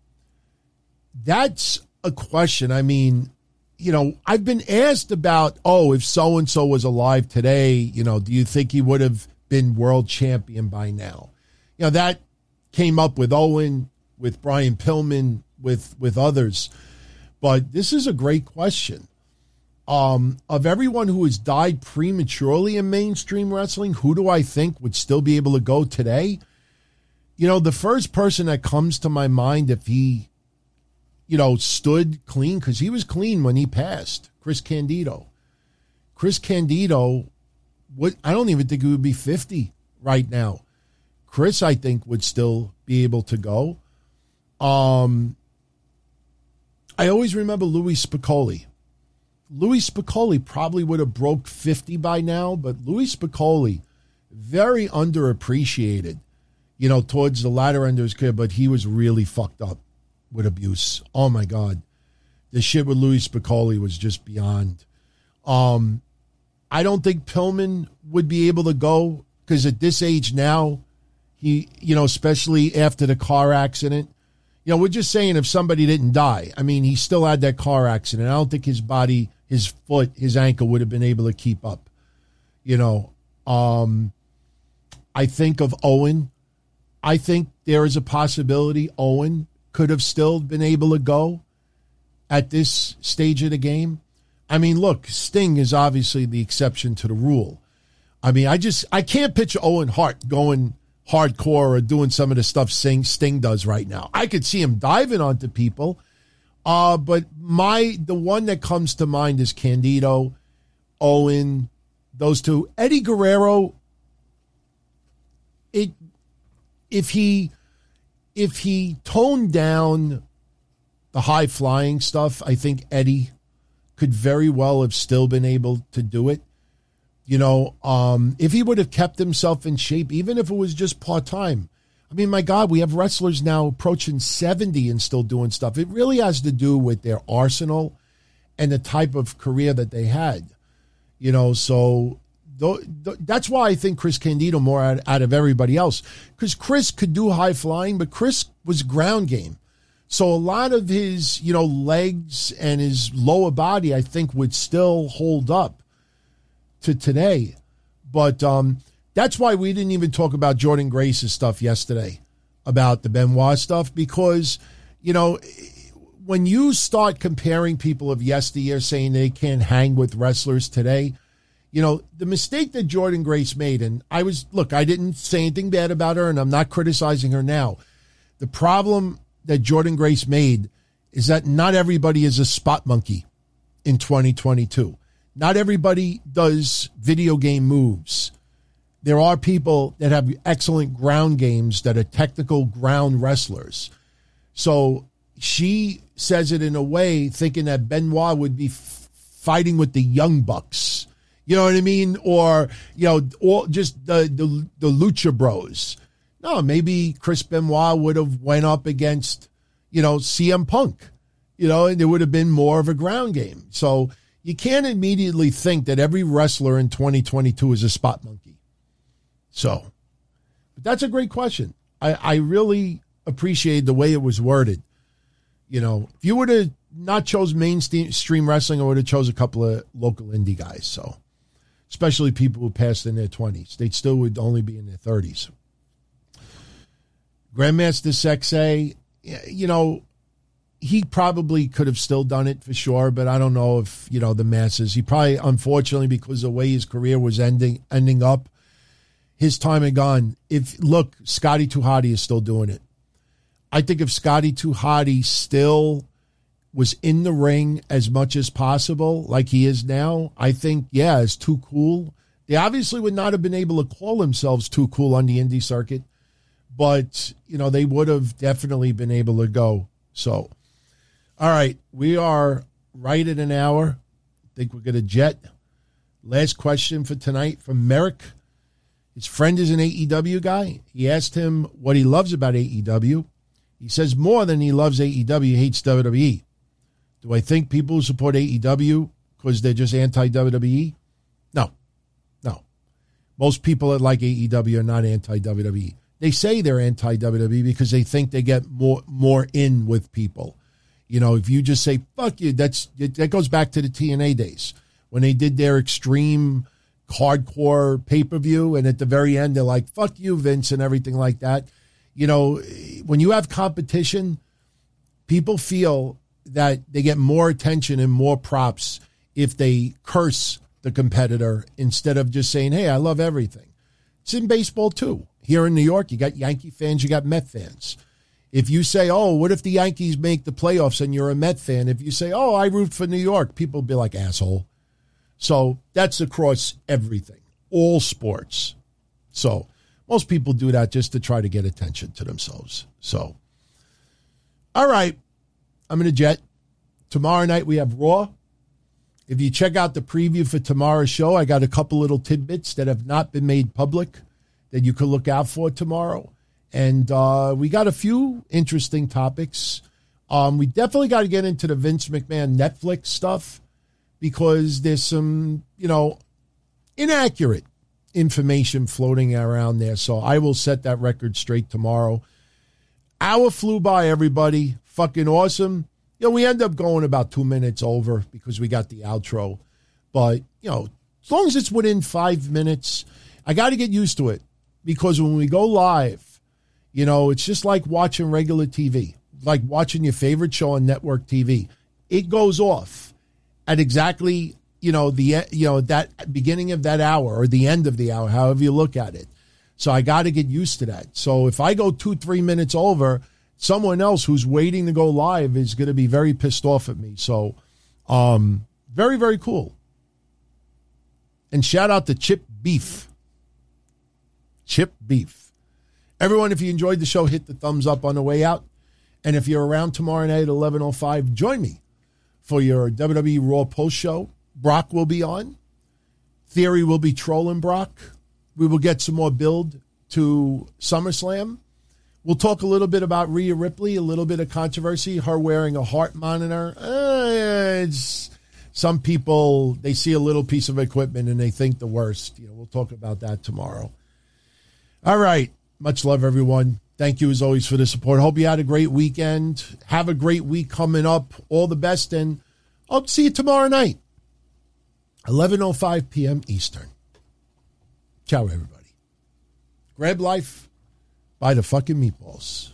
That's a question. I mean, you know, I've been asked about, oh, if so-and-so was alive today, you know, do you think he would have been world champion by now? You know, that came up with Owen, with Brian Pillman, with, with others. But this is a great question. Um, of everyone who has died prematurely in mainstream wrestling, who do I think would still be able to go today? You know, the first person that comes to my mind, if he, you know, stood clean, because he was clean when he passed, Chris Candido. Chris Candido, would, I don't even think he would be fifty right now. Chris, I think, would still be able to go. Um, I always remember Louis Spicolli. Louis Spicolli probably would have broke fifty by now, but Louis Spicolli, very underappreciated, you know, towards the latter end of his career, but he was really fucked up with abuse. Oh, my God. The shit with Louis Spicolli was just beyond. Um, I don't think Pillman would be able to go because at this age now, he, you know, especially after the car accident, you know, we're just saying if somebody didn't die. I mean, he still had that car accident. I don't think his body, his foot, his ankle would have been able to keep up. You know, um, I think of Owen. I think there is a possibility Owen could have still been able to go at this stage of the game. I mean, look, Sting is obviously the exception to the rule. I mean, I just, I can't picture Owen Hart going hardcore or doing some of the stuff Sting, Sting does right now. I could see him diving onto people, uh, but my, the one that comes to mind is Candido, Owen, those two. Eddie Guerrero, it, if he, if he toned down the high flying stuff, I think Eddie could very well have still been able to do it. You know, um, if he would have kept himself in shape, even if it was just part-time. I mean, my God, we have wrestlers now approaching seventy and still doing stuff. It really has to do with their arsenal and the type of career that they had. You know, so th- th- that's why I think Chris Candido more out, out of everybody else. Because Chris could do high flying, but Chris was ground game. So a lot of his, you know, legs and his lower body, I think, would still hold up to today. But um, that's why we didn't even talk about Jordan Grace's stuff yesterday, about the Benoit stuff, because, you know, when you start comparing people of yesteryear saying they can't hang with wrestlers today, you know, the mistake that Jordan Grace made, and I was, look, I didn't say anything bad about her, and I'm not criticizing her now. The problem that Jordan Grace made is that not everybody is a spot monkey in twenty twenty-two. Not everybody does video game moves. There are people that have excellent ground games that are technical ground wrestlers. So she says it in a way thinking that Benoit would be f- fighting with the Young Bucks. You know what I mean? Or, you know, or just the, the, the Lucha Bros. No, maybe Chris Benoit would have went up against, you know, C M Punk, you know, and there would have been more of a ground game. So you can't immediately think that every wrestler in twenty twenty-two is a spot monkey. So, but that's a great question. I, I really appreciate the way it was worded. You know, if you would have not chose mainstream wrestling, I would have chose a couple of local indie guys. So, especially people who passed in their twenties, they still would only be in their thirties. Grandmaster Sexay, you know, he probably could have still done it for sure, but I don't know if, you know, the masses. He probably, unfortunately, because of the way his career was ending ending up, his time had gone. If look, Scotty Too Hotty is still doing it. I think if Scotty Too Hotty still was in the ring as much as possible, like he is now, I think, yeah, it's Too Cool. They obviously would not have been able to call themselves Too Cool on the indie circuit, but, you know, they would have definitely been able to go. So, all right, we are right at an hour. I think we're going to jet. Last question for tonight from Merrick. His friend is an A E W guy. He asked him what he loves about A E W. He says more than he loves A E W, he hates W W E. Do I think people who support A E W because they're just anti-W W E? No, no. Most people that like A E W are not anti-W W E. They say they're anti-W W E because they think they get more more in with people. You know, if you just say, fuck you, that's that goes back to the T N A days when they did their extreme hardcore pay-per-view, and at the very end, they're like, fuck you, Vince, and everything like that. You know, when you have competition, people feel that they get more attention and more props if they curse the competitor instead of just saying, hey, I love everything. It's in baseball, too. Here in New York, you got Yankee fans, you got Met fans. If you say, oh, what if the Yankees make the playoffs and you're a Met fan? If you say, oh, I root for New York, people will be like, asshole. So that's across everything, all sports. So most people do that just to try to get attention to themselves. So, all right, I'm going to jet. Tomorrow night we have Raw. If you check out the preview for tomorrow's show, I got a couple little tidbits that have not been made public that you could look out for tomorrow. And uh, we got a few interesting topics. Um, we definitely got to get into the Vince McMahon Netflix stuff because there's some, you know, inaccurate information floating around there. So I will set that record straight tomorrow. Hour flew by, everybody. Fucking awesome. You know, we end up going about two minutes over because we got the outro. But, you know, as long as it's within five minutes, I got to get used to it. Because when we go live, you know, it's just like watching regular T V. Like watching your favorite show on network T V. It goes off at exactly, you know, the you know that beginning of that hour or the end of the hour, however you look at it. So I got to get used to that. So if I go two, three minutes over, someone else who's waiting to go live is going to be very pissed off at me. So um, very, very cool. And shout out to Chip Beef. Chip Beef. Everyone, if you enjoyed the show, hit the thumbs up on the way out. And if you're around tomorrow night at eleven oh five, join me for your W W E Raw post show. Brock will be on. Theory will be trolling Brock. We will get some more build to SummerSlam. We'll talk a little bit about Rhea Ripley, a little bit of controversy, her wearing a heart monitor. Uh, it's, some people, they see a little piece of equipment and they think the worst. You know, we'll talk about that tomorrow. All right. Much love, everyone. Thank you, as always, for the support. Hope you had a great weekend. Have a great week coming up. All the best, and I'll see you tomorrow night, eleven oh five p.m. Eastern. Ciao, everybody. Grab life by the fucking meatballs.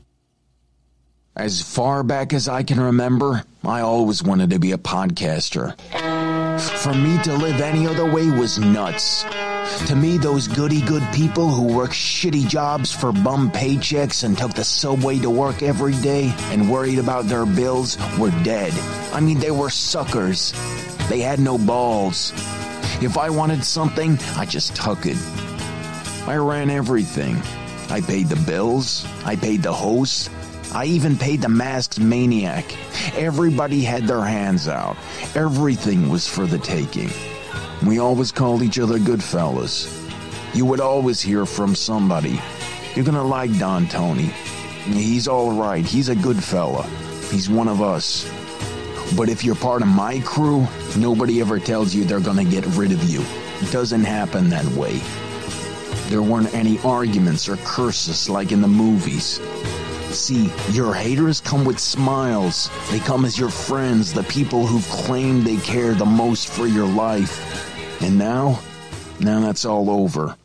As far back as I can remember, I always wanted to be a podcaster. For me to live any other way was nuts. To me, those goody-good people who worked shitty jobs for bum paychecks and took the subway to work every day and worried about their bills were dead. I mean, they were suckers. They had no balls. If I wanted something, I just took it. I ran everything. I paid the bills. I paid the host. I even paid the masked maniac. Everybody had their hands out. Everything was for the taking. We always called each other good fellas. You would always hear from somebody. You're gonna like Don Tony. He's all right. He's a good fella. He's one of us. But if you're part of my crew, nobody ever tells you they're gonna get rid of you. It doesn't happen that way. There weren't any arguments or curses like in the movies. See, your haters come with smiles. They come as your friends, the people who've claimed they care the most for your life. And now, now that's all over.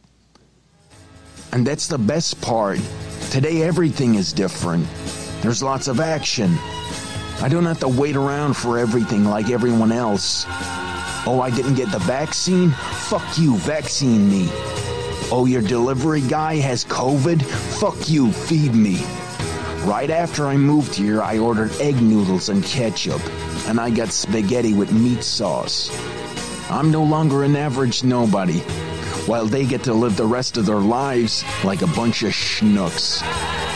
And that's the best part. Today everything is different. There's lots of action. I don't have to wait around for everything like everyone else. Oh, I didn't get the vaccine? Fuck you, vaccine me. Oh, your delivery guy has COVID? Fuck you, feed me. Right after I moved here, I ordered egg noodles and ketchup, and I got spaghetti with meat sauce. I'm no longer an average nobody, while they get to live the rest of their lives like a bunch of schnooks.